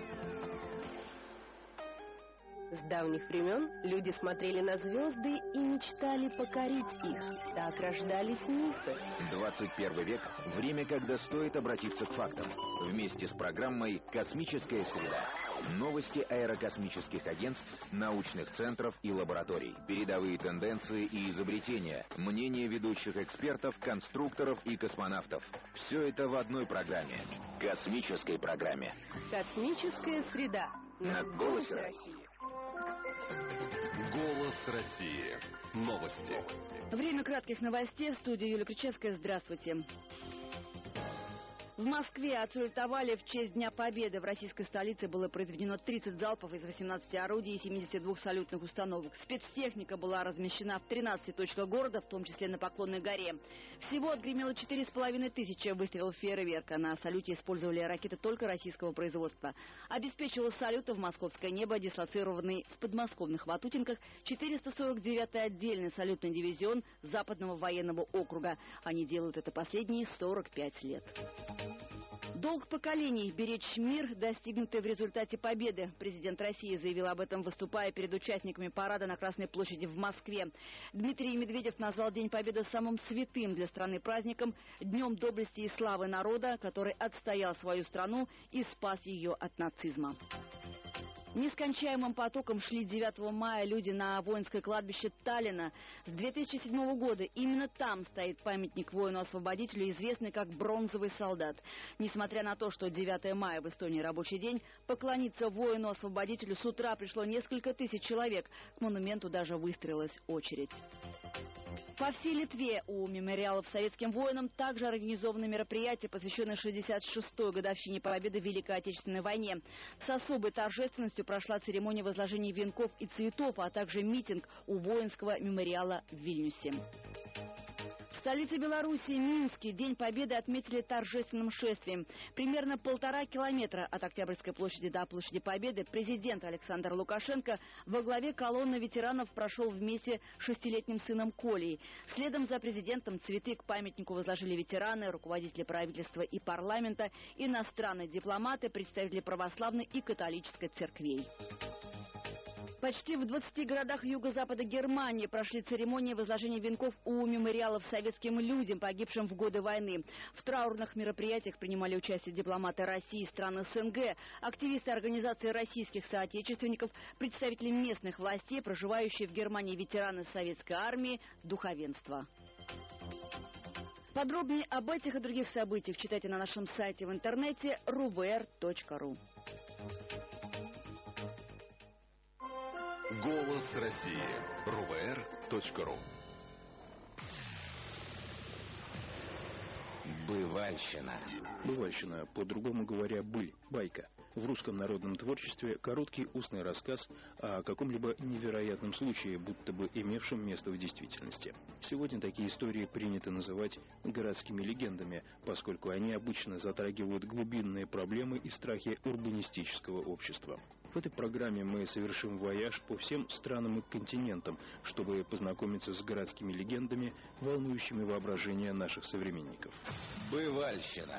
С давних времен люди смотрели на звезды и мечтали покорить их. Так рождались мифы. двадцать первый век – время, когда стоит обратиться к фактам. Вместе с программой «Космическая среда». Новости аэрокосмических агентств, научных центров и лабораторий. Передовые тенденции и изобретения. Мнения ведущих экспертов, конструкторов и космонавтов. Все это в одной программе. Космической программе. «Космическая среда». На «Голосе России». Голос России. Новости. Время кратких новостей. В студии Юлия Кричевская. Здравствуйте. В Москве отсалютовали в честь Дня Победы. В российской столице было произведено тридцать залпов из восемнадцати орудий и семидесяти двух салютных установок. Спецтехника была размещена в тринадцати точках города, в том числе на Поклонной горе. Всего отгремело четыре с половиной тысячи выстрелов фейерверка. На салюте использовали ракеты только российского производства. Обеспечивал салюты в московское небо, дислоцированный в подмосковных Ватутинках четыреста сорок девятый отдельный салютный дивизион Западного военного округа. Они делают это последние сорок пять лет. Долг поколений – беречь мир, достигнутый в результате победы. Президент России заявил об этом, выступая перед участниками парада на Красной площади в Москве. Дмитрий Медведев назвал День Победы самым святым для страны праздником, днем доблести и славы народа, который отстоял свою страну и спас ее от нацизма. Нескончаемым потоком шли девятого мая люди на воинское кладбище Таллина. С две тысячи седьмого года именно там стоит памятник воину-освободителю, известный как «Бронзовый солдат». Несмотря на то, что девятое мая в Эстонии рабочий день, поклониться воину-освободителю с утра пришло несколько тысяч человек. К монументу даже выстроилась очередь. По всей Литве у мемориалов советским воинам также организованы мероприятия, посвященные шестьдесят шестой годовщине победы в Великой Отечественной войне. С особой торжественностью прошла церемония возложения венков и цветов, а также митинг у воинского мемориала в Вильнюсе. В столице Беларуси, Минске, День Победы отметили торжественным шествием. Примерно полтора километра от Октябрьской площади до площади Победы президент Александр Лукашенко во главе колонны ветеранов прошел вместе с шестилетним сыном Колей. Следом за президентом цветы к памятнику возложили ветераны, руководители правительства и парламента, иностранные дипломаты, представители православной и католической церквей. Почти в двадцати городах юго-запада Германии прошли церемонии возложения венков у мемориалов советским людям, погибшим в годы войны. В траурных мероприятиях принимали участие дипломаты России и стран СНГ, активисты организации российских соотечественников, представители местных властей, проживающие в Германии ветераны советской армии, духовенство. Подробнее об этих и других событиях читайте на нашем сайте в интернете эр у вэ эр точка ру. Голос России. эр у вэ эр точка ру. Бывальщина. Бывальщина, по-другому говоря, быль, байка. В русском народном творчестве короткий устный рассказ о каком-либо невероятном случае, будто бы имевшем место в действительности. Сегодня такие истории принято называть городскими легендами, поскольку они обычно затрагивают глубинные проблемы и страхи урбанистического общества. В этой программе мы совершим вояж по всем странам и континентам, чтобы познакомиться с городскими легендами, волнующими воображение наших современников. Бывальщина.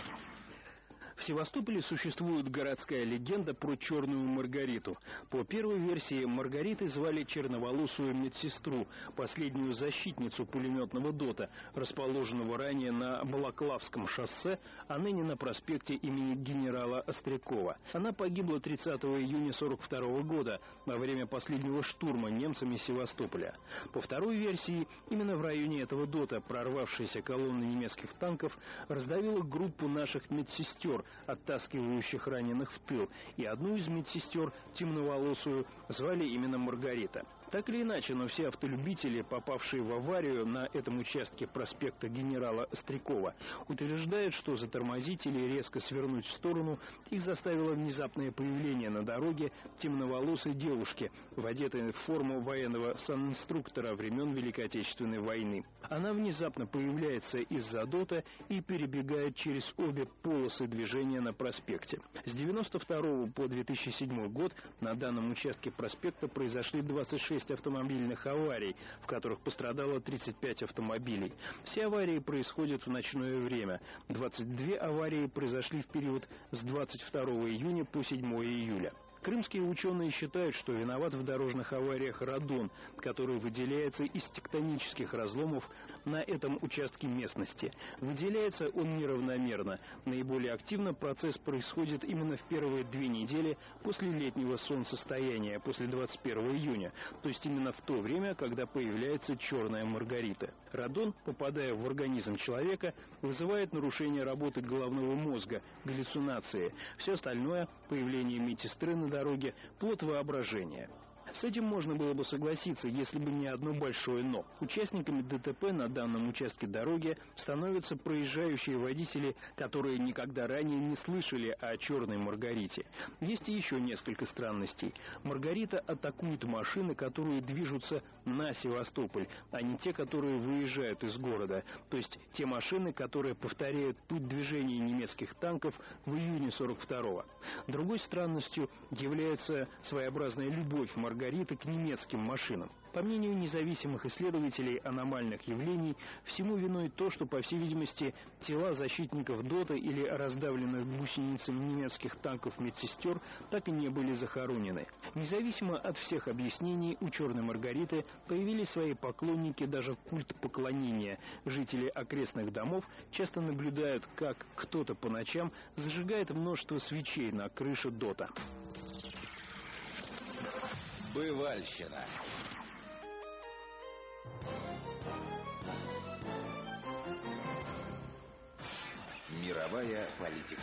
В Севастополе существует городская легенда про черную Маргариту. По первой версии, Маргаритой звали черноволосую медсестру, последнюю защитницу пулеметного ДОТа, расположенного ранее на Балаклавском шоссе, а ныне на проспекте имени генерала Острякова. Она погибла тридцатого июня сорок второго года во время последнего штурма немцами Севастополя. По второй версии, именно в районе этого ДОТа прорвавшаяся колонна немецких танков раздавила группу наших медсестер, оттаскивающих раненых в тыл, и одну из медсестер, темноволосую, звали именно Маргарита. Так или иначе, но все автолюбители, попавшие в аварию на этом участке проспекта генерала Острякова, утверждают, что затормозить или резко свернуть в сторону их заставило внезапное появление на дороге темноволосой девушки, в одетой в форму военного санинструктора времен Великой Отечественной войны. Она внезапно появляется из-за ДОТа и перебегает через обе полосы движения на проспекте. С девяносто второго по две тысячи седьмой год на данном участке проспекта произошли двадцать шесть автомобильных аварий, в которых пострадало тридцать пять автомобилей. Все аварии происходят в ночное время. двадцать две аварии произошли в период с двадцать второго июня по седьмого июля. Крымские ученые считают, что виноват в дорожных авариях радон, который выделяется из тектонических разломов на этом участке местности. Выделяется он неравномерно. Наиболее активно процесс происходит именно в первые две недели после летнего солнцестояния, после двадцать первого июня, то есть именно в то время, когда появляется черная Маргарита. Радон, попадая в организм человека, вызывает нарушение работы головного мозга, галлюцинации. Все остальное, появление медсестры на дороге, плод воображения. С этим можно было бы согласиться, если бы не одно большое «но». Участниками ДТП на данном участке дороги становятся проезжающие водители, которые никогда ранее не слышали о черной Маргарите. Есть и еще несколько странностей. Маргарита атакует машины, которые движутся на Севастополь, а не те, которые выезжают из города. То есть те машины, которые повторяют путь движения немецких танков в июне сорок второго. Другой странностью является своеобразная любовь Маргариты Маргариты к немецким машинам. По мнению независимых исследователей аномальных явлений, всему виной то, что, по всей видимости, тела защитников ДОТа или раздавленных гусеницами немецких танков медсестер так и не были захоронены. Независимо от всех объяснений, у Черной Маргариты появились свои поклонники, даже культ поклонения. Жители окрестных домов часто наблюдают, как кто-то по ночам зажигает множество свечей на крыше ДОТа. Бывальщина. Мировая политика.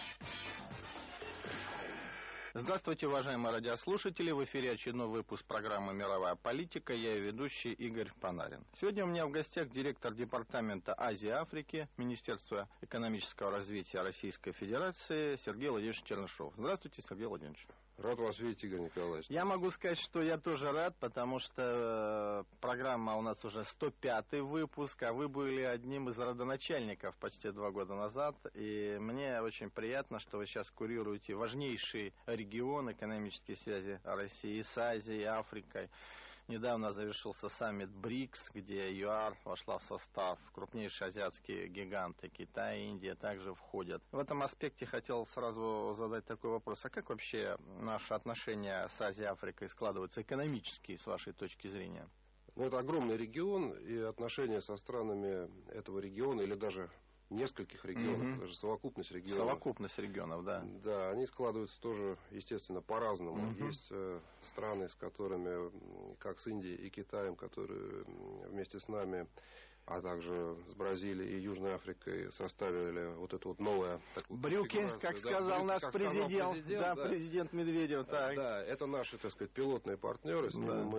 Здравствуйте, уважаемые радиослушатели. В эфире очередной выпуск программы «Мировая политика». Я ее ведущий Игорь Панарин. Сегодня у меня в гостях директор департамента Азии и Африки Министерства экономического развития Российской Федерации Сергей Владимирович Чернышов. Здравствуйте, Сергей Владимирович. Рад вас видеть, Игорь Николаевич. Я могу сказать, что я тоже рад, потому что программа у нас уже сто пятый выпуск, а вы были одним из родоначальников почти два года назад. И мне очень приятно, что вы сейчас курируете важнейший регион экономические связи России с Азией и Африкой. Недавно завершился саммит БРИКС, где ЮАР вошла в состав. Крупнейшие азиатские гиганты Китай и Индия также входят. В этом аспекте хотел сразу задать такой вопрос. А как вообще наши отношения с Азией и Африкой складываются экономически, с вашей точки зрения? Ну, это огромный регион, и отношения со странами этого региона, или даже нескольких регионов, mm-hmm. даже совокупность регионов. Совокупность регионов, да. Да, они складываются тоже, естественно, по-разному. Mm-hmm. Есть э, страны, с которыми, как с Индией и Китаем, которые вместе с нами, а также с Бразилией и Южной Африкой составили вот это вот новое... Брюки, как да, сказал брюки, наш как президент, сказал президент, да, да, президент Медведев. Так. Да, это наши, так сказать, пилотные партнеры, с ними да.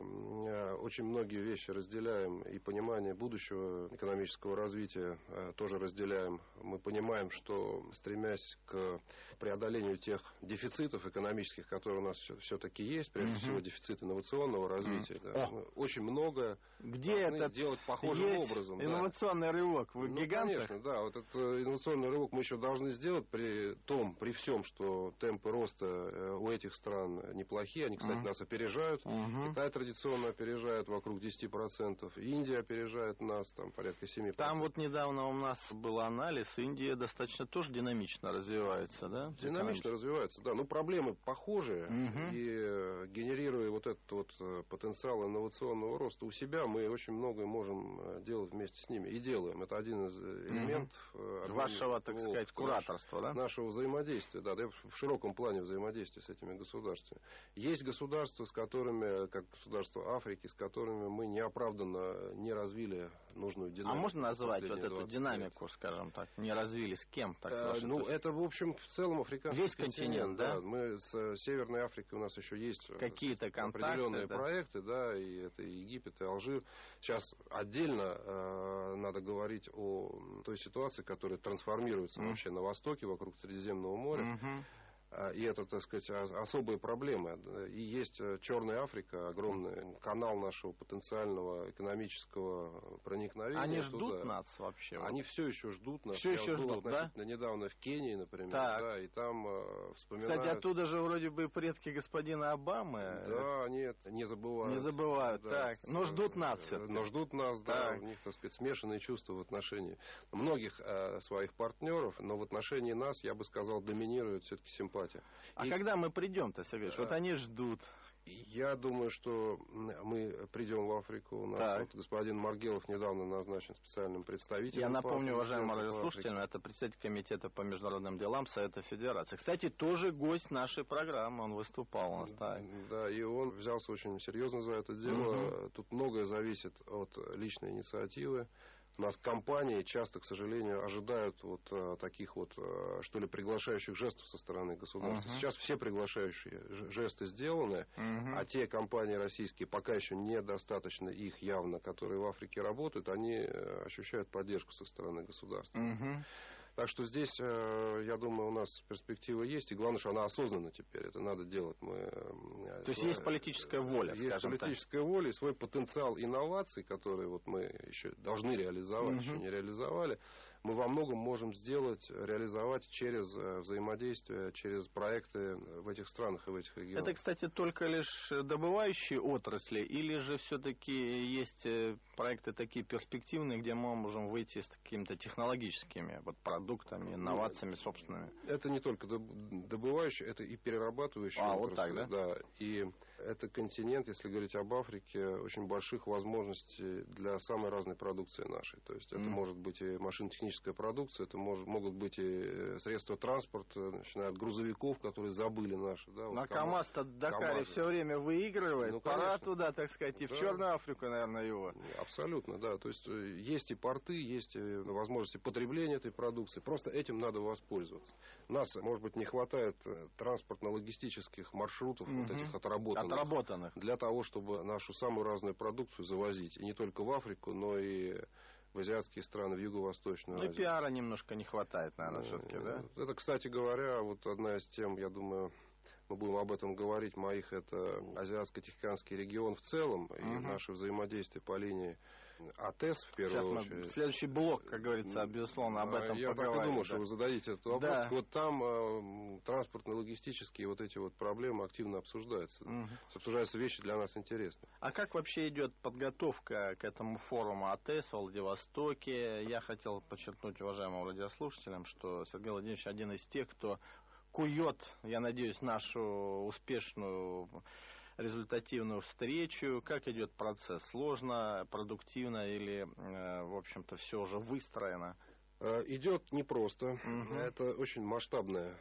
мы очень многие вещи разделяем, и понимание будущего экономического развития тоже разделяем. Мы понимаем, что, стремясь к преодолению тех дефицитов экономических, которые у нас все-таки есть, прежде угу. всего дефицит инновационного развития, угу. да, очень много где это делать похожим образом. Инновационный да. рывок в ну, гигантах? Конечно, да. Вот этот инновационный рывок мы еще должны сделать при том, при всем, что темпы роста у этих стран неплохие. Они, кстати, uh-huh. нас опережают. Uh-huh. Китай традиционно опережает вокруг десять процентов. Индия опережает нас, там порядка семь процентов. Там вот недавно у нас был анализ. Индия достаточно тоже динамично развивается, да? Динамично развивается, да. Ну, проблемы похожие. Uh-huh. И генерируя вот этот вот потенциал инновационного роста у себя, мы очень многое можем делать вместе с ними. И делаем. Это один из элементов угу. вашего, так сказать, кураторства, наш, да? Нашего взаимодействия, да, да, в широком плане взаимодействия с этими государствами. Есть государства, с которыми, как государства Африки, с которыми мы неоправданно не развили нужную динамику. А можно назвать вот эту динамику, лет. Скажем так, не развили с кем? Так, а, ну, точки? Это, в общем, в целом африканский Весь континент, континент да? да? Мы с Северной Африкой, у нас еще есть какие-то контакты, определенные да? проекты, да, и это и Египет, и Алжир. Сейчас отдельно э, надо говорить о той ситуации, которая трансформируется mm. вообще на востоке, вокруг Средиземного моря. Mm-hmm. И это, так сказать, особые проблемы. И есть Черная Африка, огромный канал нашего потенциального экономического проникновения. Они туда. ждут нас вообще? Они все еще ждут нас. Все Я еще был ждут, относительно да? недавно в Кении, например, так. да, и там э, вспоминают... Кстати, оттуда же вроде бы предки господина Обамы. Да, нет, не забывают. Не забывают, да, так. Но ждут нас все-таки. Но ждут нас, да, так. У них, так сказать, смешанные чувства в отношении многих э, своих партнеров, но в отношении нас, я бы сказал, доминирует все-таки симпатия. А и... когда мы придем-то, Сергей? Вот они ждут. Я думаю, что мы придем в Африку. У нас вот господин Маргелов недавно назначен специальным представителем. Я напомню, уважаемым радиослушателям, это председатель комитета по международным делам Совета Федерации. Кстати, тоже гость нашей программы, он выступал у нас. Так. Да, и он взялся очень серьезно за это дело. Угу. Тут многое зависит от личной инициативы. У нас компании часто, к сожалению, ожидают вот а, таких вот, а, что ли, приглашающих жестов со стороны государства. Uh-huh. Сейчас все приглашающие жесты сделаны, uh-huh. а те компании российские, пока еще недостаточно их явно, которые в Африке работают, они ощущают поддержку со стороны государства. Uh-huh. Так что здесь, я думаю, у нас перспектива есть. И главное, что она осознанна теперь. Это надо делать. Мы, То есть есть политическая воля, есть скажем политическая так. воля и свой потенциал инноваций, которые вот мы еще должны реализовать, угу. еще не реализовали. мы во многом можем сделать, реализовать через взаимодействие, через проекты в этих странах и в этих регионах. Это, кстати, только лишь добывающие отрасли, или же все-таки есть проекты такие перспективные, где мы можем выйти с какими-то технологическими вот, продуктами, инновациями собственными? Это не только добывающие, это и перерабатывающие а, отрасли. Вот так, да? Да. И это континент, если говорить об Африке, очень больших возможностей для самой разной продукции нашей. То есть это mm. может быть и машинно-техническая продукция, это может, могут быть и средства транспорта, начиная от грузовиков, которые забыли наши. Да, вот на КамАЗ-то в Дакаре все время выигрывает. Ну, пора туда, так сказать, и да. в Черную Африку, наверное, его. Абсолютно, да. То есть есть и порты, есть и возможности потребления этой продукции. Просто этим надо воспользоваться. У нас, может быть, не хватает транспортно-логистических маршрутов, mm-hmm. вот этих отработанных. Отработанных. Для того, чтобы нашу самую разную продукцию завозить. И не только в Африку, но и в азиатские страны, в Юго-Восточную Азию. Ну и пиара немножко не хватает, наверное, все-таки, да? Это, кстати говоря, вот одна из тем, я думаю, мы будем об этом говорить, моих, это Азиатско-Тихоокеанский регион в целом, uh-huh. и наше взаимодействие по линии АТЭС, в первую Сейчас очередь. Мы следующий блок, как говорится, безусловно, об этом я поговорим. Я так и думал, да. что вы зададите этот вопрос. Да. Вот там э, транспортно-логистические вот эти вот проблемы активно обсуждаются. Uh-huh. Обсуждаются вещи для нас интересные. А как вообще идет подготовка к этому форуму АТЭС в Владивостоке? Я хотел подчеркнуть уважаемым радиослушателям, что Сергей Владимирович один из тех, кто кует, я надеюсь, нашу успешную результативную встречу. Как идет процесс? Сложно, продуктивно или, в общем-то, все уже выстроено? Идет непросто. Угу. Это очень масштабное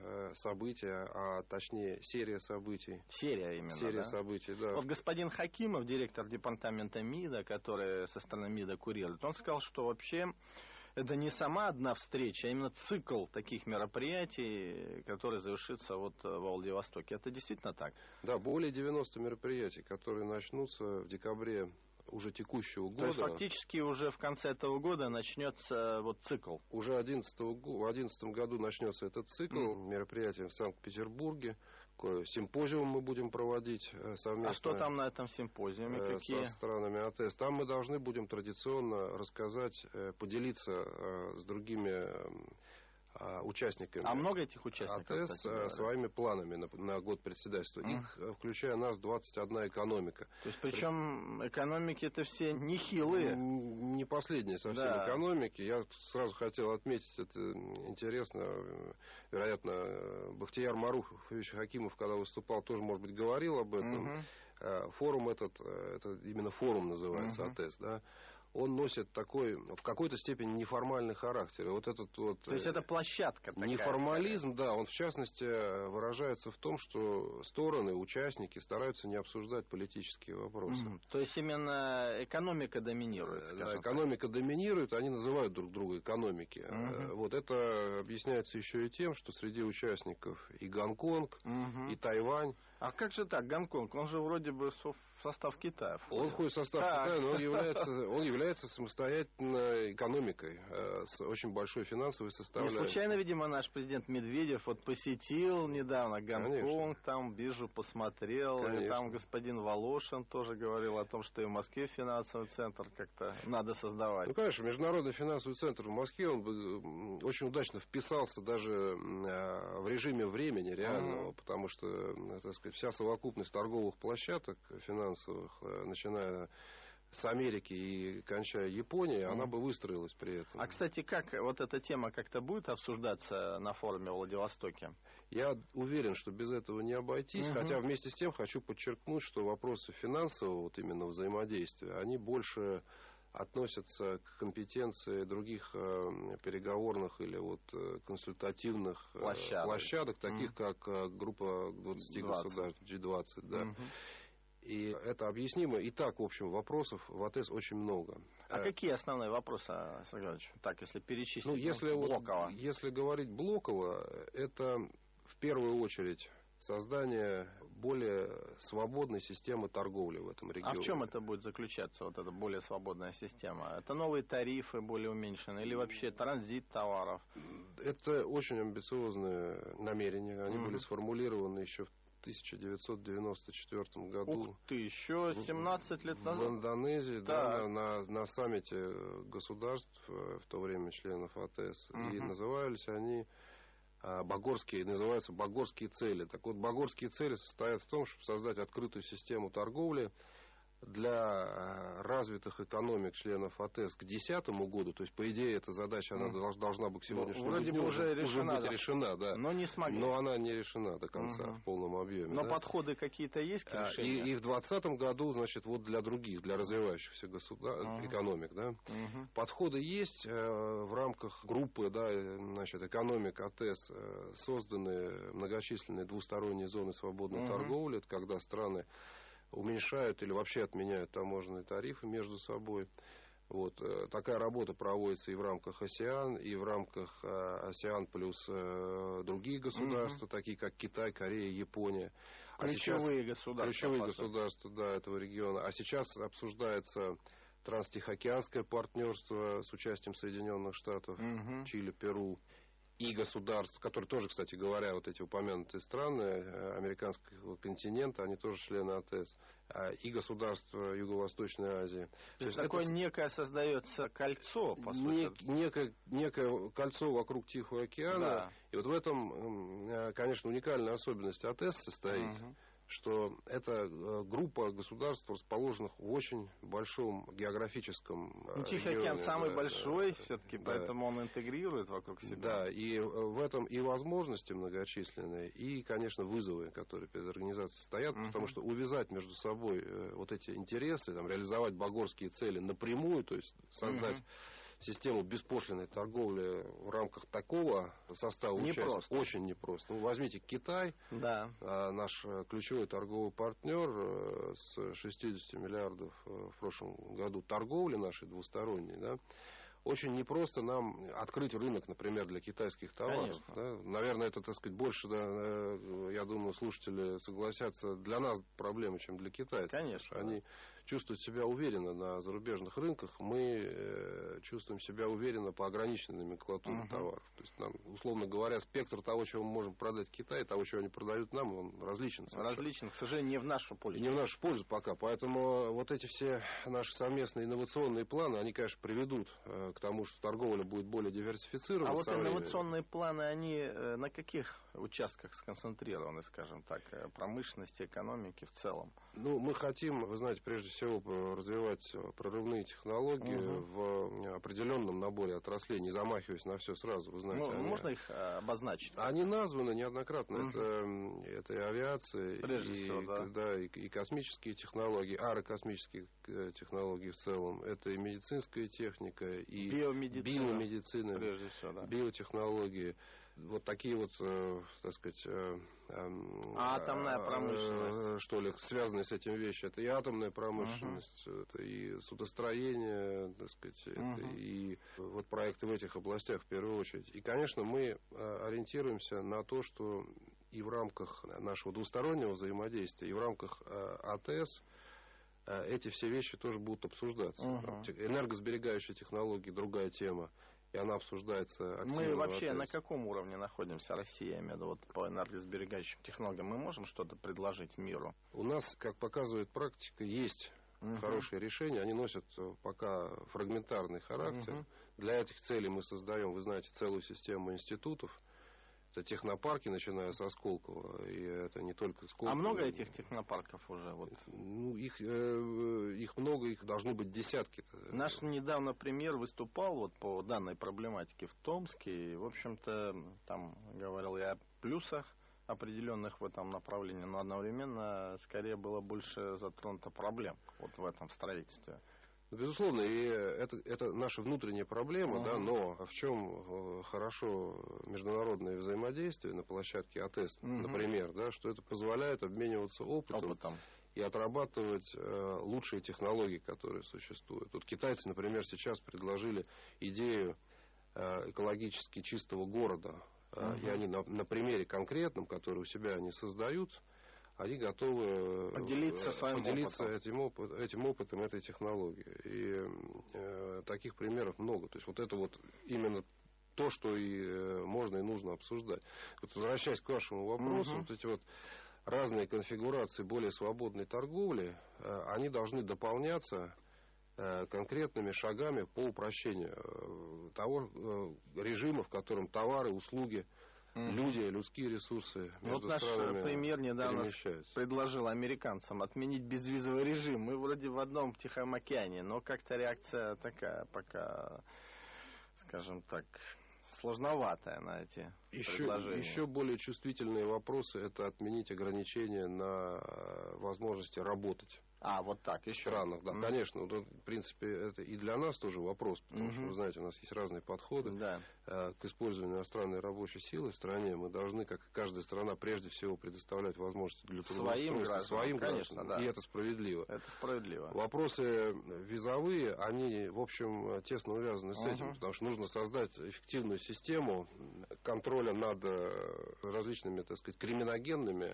событие, а точнее серия событий. Серия именно, Серия да? событий, да. Вот господин Хакимов, директор департамента МИДа, который со стороны МИДа курирует, он сказал, что вообще это не сама одна встреча, а именно цикл таких мероприятий, который завершится вот в Владивостоке. Это действительно так? Да, более девяноста мероприятий, которые начнутся в декабре уже текущего года. То есть фактически уже в конце этого года начнется вот цикл? Уже в две тысячи одиннадцатом году начнется этот цикл mm. мероприятий в Санкт-Петербурге. Симпозиум мы будем проводить совместно. А что там на этом симпозиуме? Какие? Со странами АТЭС. Там мы должны будем традиционно рассказать, поделиться с другими участниками. А много этих участников? АТЭС кстати, своими планами на, на год председательства. Mm. Их, включая нас, двадцать одна экономика. То есть, причем экономики это все нехилые. Не последние совсем да. экономики. Я сразу хотел отметить, это интересно, вероятно, Бахтияр Маруфович Хакимов, когда выступал, тоже, может быть, говорил об этом. Mm-hmm. Форум этот, это именно форум называется, mm-hmm. АТЭС, да. Он носит такой, в какой-то степени, неформальный характер. Вот этот вот... То есть это площадка такая? Неформализм, да, он в частности выражается в том, что стороны, участники стараются не обсуждать политические вопросы. Mm-hmm. То есть именно экономика доминирует? Да, экономика так. доминирует, они называют друг друга экономики. Mm-hmm. Вот это объясняется еще и тем, что среди участников и Гонконг, mm-hmm. и Тайвань. А как же так, Гонконг? Он же вроде бы в состав Китая входит. Он входит в состав так. Китая, но он является, он является самостоятельной экономикой э, с очень большой финансовой составляющей. Не случайно, видимо, наш президент Медведев вот посетил недавно Гонконг, Конечно. Там биржу посмотрел, Конечно. И там господин Волошин тоже говорил о том, что и в Москве финансовый центр как-то надо создавать. Ну, конечно, международный финансовый центр в Москве, он бы очень удачно вписался даже в режиме времени реального, mm-hmm. потому что, так сказать, вся совокупность торговых площадок финансовых, начиная с Америки и кончая Японией, mm. она бы выстроилась при этом. А, кстати, как вот эта тема как-то будет обсуждаться на форуме в Владивостоке? Я уверен, что без этого не обойтись, mm-hmm. хотя вместе с тем хочу подчеркнуть, что вопросы финансового вот именно взаимодействия, они больше относятся к компетенции других э, переговорных или вот э, консультативных э, площадок. площадок, таких mm-hmm. как э, группа двадцати государств, джи двадцать, да. Mm-hmm. И это объяснимо. И так, в общем, вопросов в АТЭС очень много. А э, какие основные вопросы, Сергей Ильич? Так, если перечислить, ну, если блоково. Вот, если говорить блоково, это в первую очередь создание более свободной системы торговли в этом регионе. А в чем это будет заключаться, вот эта более свободная система? Это новые тарифы более уменьшенные или вообще транзит товаров? Это очень амбициозные намерения. Они mm-hmm. были сформулированы еще в тысяча девятьсот девяносто четвёртом году. Ух ты, еще семнадцать лет назад. В Индонезии, да, да на, на саммите государств, в то время членов АТЭС. Угу. И назывались они Багорские, называются Багорские цели. Так вот, Багорские цели состоят в том, чтобы создать открытую систему торговли для развитых экономик членов АТЭС к две тысячи десятому году. То есть, по идее, эта задача она mm. должна быть к сегодняшнему Вроде дню бы уже, уже, решена, уже быть да. решена, да. Но не смогли. Но она не решена до конца mm-hmm. в полном объеме. Но да? подходы какие-то есть к решению? И, и в двадцатом году, значит, вот для других, для развивающихся государ... mm-hmm. экономик, да, mm-hmm. подходы есть э, в рамках группы, да, значит, экономик АТЭС э, созданы многочисленные двусторонние зоны свободной mm-hmm. торговли, это когда страны уменьшают или вообще отменяют таможенные тарифы между собой. Вот. Такая работа проводится и в рамках АСЕАН, и в рамках АСЕАН плюс другие государства, угу. такие как Китай, Корея, Япония. Ключевые а государства. Ключевые государства, да, этого региона. А сейчас обсуждается транстихоокеанское партнерство с участием Соединенных Штатов, угу. Чили, Перу. И государств, которые тоже, кстати говоря, вот эти упомянутые страны американского континента, они тоже члены АТЭС, и государства Юго-Восточной Азии. То, То есть такое это... некое создается кольцо, по сути. Нек, некое, некое кольцо вокруг Тихого океана. Да. И вот в этом, конечно, уникальная особенность АТЭС состоит, угу. что это группа государств, расположенных в очень большом географическом ну, Тихий регионе. океан самый да, большой, да, все-таки, да. поэтому он интегрирует вокруг себя. Да, и в этом и возможности многочисленные, и, конечно, вызовы, которые перед организацией стоят, uh-huh. потому что увязать между собой вот эти интересы, там, реализовать багорские цели напрямую, то есть создать uh-huh. систему беспошлинной торговли в рамках такого состава участников очень непросто. Ну, возьмите Китай, да. наш ключевой торговый партнер с шестьдесят миллиардов в прошлом году торговли нашей двусторонней, да, очень непросто нам открыть рынок, например, для китайских товаров. Да? Наверное, это, так сказать, больше, да, я думаю, слушатели согласятся, для нас проблема, чем для китайцев. Конечно. Они чувствуют себя уверенно на зарубежных рынках, мы э, чувствуем себя уверенно по ограниченной номенклатуре uh-huh. товаров. То есть, нам, условно говоря, спектр того, чего мы можем продать в Китае, того, чего они продают нам, он различен. Различен, к сожалению, не в нашу пользу. Не в нашу пользу пока. Поэтому вот эти все наши совместные инновационные планы, они, конечно, приведут э, к тому, что торговля будет более диверсифицирована. А вот инновационные планы, они э, на каких участках сконцентрированы, скажем так, промышленности, экономики в целом? Ну, мы хотим, вы знаете, прежде всего развивать прорывные технологии угу. в определенном наборе отраслей, не замахиваясь на все сразу. Вы знаете, ну, они, можно их обозначить? Они названы неоднократно. Угу. Это, это и авиация, прежде и, всего, да. Да, и, и космические технологии, аэрокосмические технологии в целом. Это и медицинская техника, и биомедицина, биомедицина прежде всего, да. биотехнологии. Вот такие вот, э, так сказать, э, э, атомная промышленность, э, что ли, связанные с этим вещи. Это и атомная промышленность, uh-huh. это и судостроение, так сказать, uh-huh. это и вот проекты в этих областях в первую очередь. И, конечно, мы ориентируемся на то, что и в рамках нашего двустороннего взаимодействия, и в рамках АТЭС эти все вещи тоже будут обсуждаться. Uh-huh. Энергосберегающие технологии — другая тема. И она обсуждается активно. Мы вообще на каком уровне находимся, Россия, я имею в виду, вот, по энергосберегающим технологиям? Мы можем что-то предложить миру? У нас, как показывает практика, есть uh-huh. хорошие решения. Они носят пока фрагментарный характер. Uh-huh. Для этих целей мы создаем, вы знаете, целую систему институтов. Это технопарки, начиная с Осколково, и это не только Сколково. А много этих технопарков уже? Вот? Ну, их, э, их много, их должны быть десятки. Наш недавно премьер выступал вот по данной проблематике в Томске, и, в общем-то, там говорил я о плюсах определенных в этом направлении, но одновременно, скорее, было больше затронуто проблем вот в этом строительстве. Безусловно, и это, это наша внутренняя проблема, uh-huh. да, но в чем хорошо международное взаимодействие на площадке АТЭС, uh-huh. например, да, что это позволяет обмениваться опытом, опытом. И отрабатывать э, лучшие технологии, которые существуют. Тут китайцы, например, сейчас предложили идею э, экологически чистого города, uh-huh. и они на, на примере конкретном, который у себя они создают, они готовы поделиться, своим поделиться опытом. Этим, опыт, этим опытом, этой технологией. И э, таких примеров много. То есть вот это вот именно то, что и э, можно и нужно обсуждать. Вот, возвращаясь к вашему вопросу, uh-huh. вот эти вот разные конфигурации более свободной торговли, они должны дополняться конкретными шагами по упрощению того режима, в котором товары, услуги, mm-hmm. люди, людские ресурсы между вот странами наш премьер недавно предложил американцам отменить безвизовый режим. Мы вроде в одном Тихом океане, но как-то реакция такая пока, скажем так, сложноватая на эти еще, предложения. Еще более чувствительные вопросы — это отменить ограничения на возможности работать. А, вот так, еще. В странах, да, mm-hmm. конечно. Вот, в принципе, это и для нас тоже вопрос, потому mm-hmm. что, вы знаете, у нас есть разные подходы да. э, к использованию иностранной рабочей силы в стране. Мы должны, как и каждая страна, прежде всего предоставлять возможности для трудоустройства своим гражданам, да. И это справедливо. Это справедливо. Вопросы визовые, они, в общем, тесно увязаны с этим, mm-hmm. потому что нужно создать эффективную систему контроля над различными, так сказать, криминогенными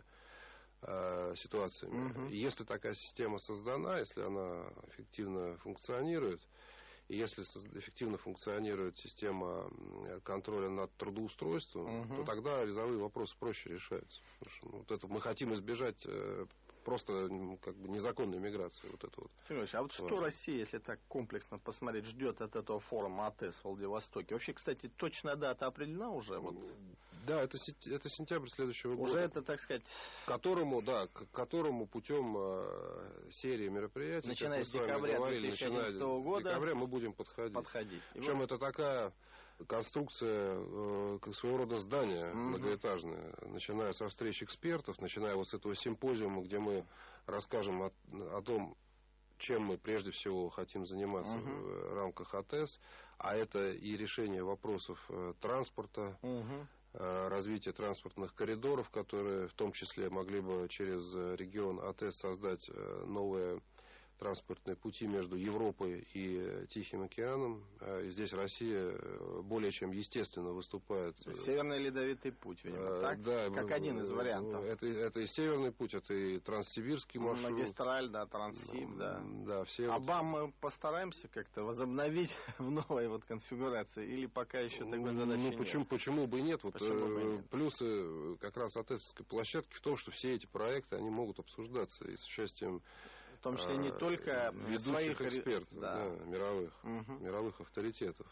ситуациями. Угу. И если такая система создана, если она эффективно функционирует, и если эффективно функционирует система контроля над трудоустройством, угу. то тогда визовые вопросы проще решаются. Потому что, ну, вот это мы хотим избежать просто как бы незаконной миграции. Вот это вот. Сергей, а вот что Россия, если так комплексно посмотреть, ждет от этого форума АТЭС в Владивостоке? Вообще, кстати, точная дата определена уже? Вот. Да, это, это сентябрь следующего года. Уже это, так сказать... К которому, да, к которому путем э, серии мероприятий, начиная с декабря две тысячи одиннадцатого года, декабря мы будем подходить. подходить. Причем вот... это такая конструкция, э, своего рода здание mm-hmm. многоэтажное, начиная со встреч экспертов, начиная вот с этого симпозиума, где мы расскажем о, о том, чем мы прежде всего хотим заниматься uh-huh. в рамках АТЭС, а это и решение вопросов э, транспорта, uh-huh. э, развитие транспортных коридоров, которые в том числе могли бы через регион АТЭС создать э, новые транспортные пути между Европой и Тихим океаном. Здесь Россия более чем естественно выступает. Северный ледовитый путь, видимо, так? Да, как один из вариантов. Это, это и северный путь, это и транссибирский маршрут. Магистраль, да, Транссиб, да. да все а вот... БАМ мы постараемся как-то возобновить в новой вот конфигурации, или пока еще такой задачи ну, нет? Почему, почему бы и нет? Вот, бы и нет? Плюсы как раз АТЭСовской площадки в том, что все эти проекты, они могут обсуждаться и с участием в том числе не только ведущих своих экспертов, да. Да, мировых, угу. мировых авторитетов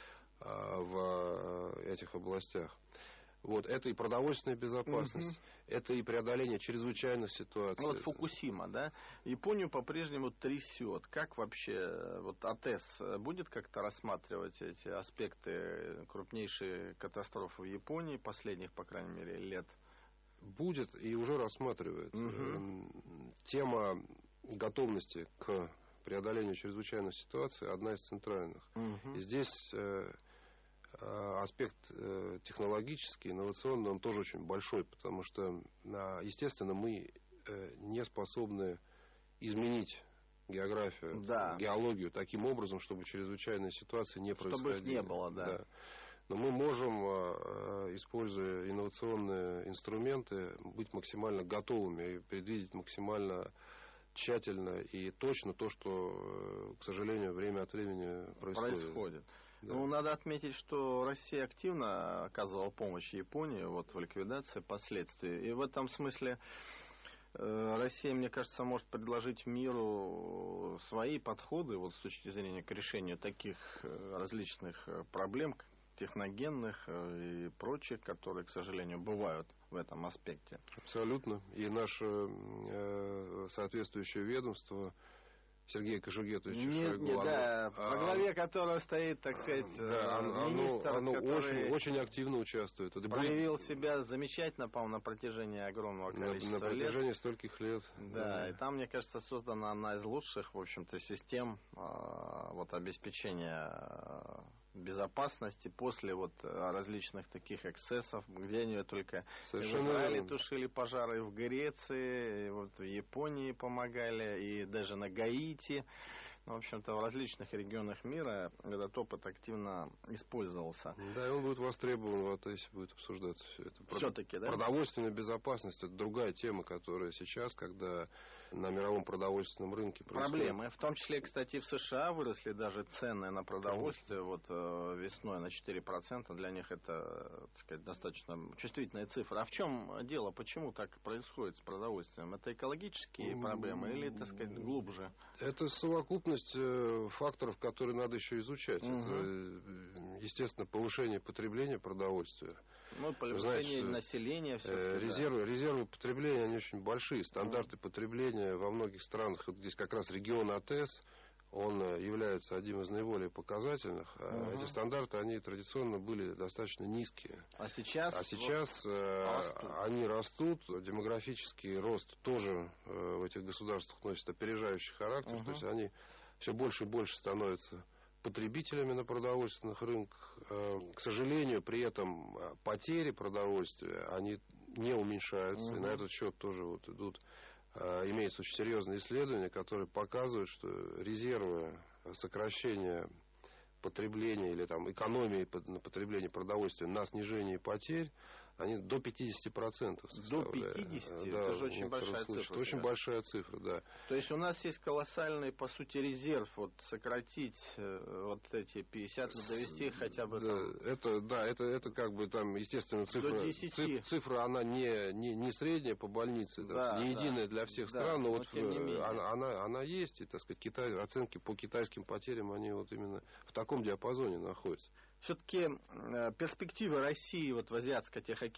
а, в этих областях. Вот, это и продовольственная безопасность, угу. это и преодоление чрезвычайных ситуаций. Вот Фукусима, да, Японию по-прежнему трясет. Как вообще вот АТЭС будет как-то рассматривать эти аспекты крупнейшей катастрофы в Японии последних, по крайней мере, лет? Будет и уже рассматривает. Угу. Тема готовности к преодолению чрезвычайных ситуаций одна из центральных. Угу. И здесь э, аспект э, технологический, инновационный, он тоже очень большой, потому что, э, естественно, мы э, не способны изменить географию, да. геологию таким образом, чтобы чрезвычайные ситуации не происходили. Чтобы их не было, да. да. Но мы можем, используя инновационные инструменты, быть максимально готовыми и предвидеть максимально тщательно и точно то, что, к сожалению, время от времени происходит. происходит. Да. Ну, надо отметить, что Россия активно оказывала помощь Японии вот, в ликвидации последствий. И в этом смысле Россия, мне кажется, может предложить миру свои подходы вот, с точки зрения к решению таких различных проблем, техногенных и прочих, которые, к сожалению, бывают в этом аспекте. Абсолютно. И наше э, соответствующее ведомство Сергей Кожугетович Шойгу, да, во главе которого стоит, так сказать, да, министр, оно, оно который очень, очень активно участвует. Это проявил будет... себя замечательно, по-моему, на протяжении огромного количества лет. На протяжении лет. стольких лет. Да, да, и там, мне кажется, создана одна из лучших, в общем-то, систем а, вот, обеспечения безопасности после вот различных таких эксцессов, где они только Совершенно в Израиле верно. тушили пожары, и в Греции, и вот в Японии помогали, и даже на Гаити. Ну, в общем-то, в различных регионах мира этот опыт активно использовался. Да, и он будет востребован, вот если будет обсуждаться все это. Все-таки, да? Продовольственная безопасность – это другая тема, которая сейчас, когда на мировом продовольственном рынке происходит. Проблемы. В том числе, кстати, в США выросли даже цены на продовольствие вот э, весной на четыре процента. Для них это, так сказать, достаточно чувствительная цифра. А в чем дело? Почему так происходит с продовольствием? Это экологические проблемы или, так сказать, глубже? Это совокупность э, факторов, которые надо еще изучать. Угу. Это, естественно, повышение потребления продовольствия. Ну, повышение населения. Э, резервы, да. резервы потребления, они очень большие. Стандарты угу. потребления во многих странах, вот здесь как раз регион АТЭС, он является одним из наиболее показательных. Uh-huh. Эти стандарты, они традиционно были достаточно низкие. А сейчас? А сейчас вот э, растут. Они растут. Демографический рост тоже э, в этих государствах носит опережающий характер. Uh-huh. То есть они все больше и больше становятся потребителями на продовольственных рынках. Э, к сожалению, при этом потери продовольствия, они не уменьшаются. Uh-huh. И на этот счет тоже вот идут... Имеются очень серьезные исследования, которые показывают, что резервы сокращения потребления или там, экономии на потребление продовольствия на снижение потерь, они до пятьдесят процентов составляют. До пятидесяти? Да, это же очень большая случаях. цифра. Это очень большая цифра, да. То есть у нас есть колоссальный, по сути, резерв. Вот сократить э, вот эти пятьдесят, довести хотя бы... Да, там... это, да, это, это как бы там, естественно, цифра, цифра, цифра она не, не, не средняя по больнице, да, не единая да. для всех да, стран, но, но вот она, она, она есть, и, так сказать, Китай, оценки по китайским потерям, они вот именно в таком диапазоне находятся. Все-таки э, перспективы России вот в азиатско-тихоокеанском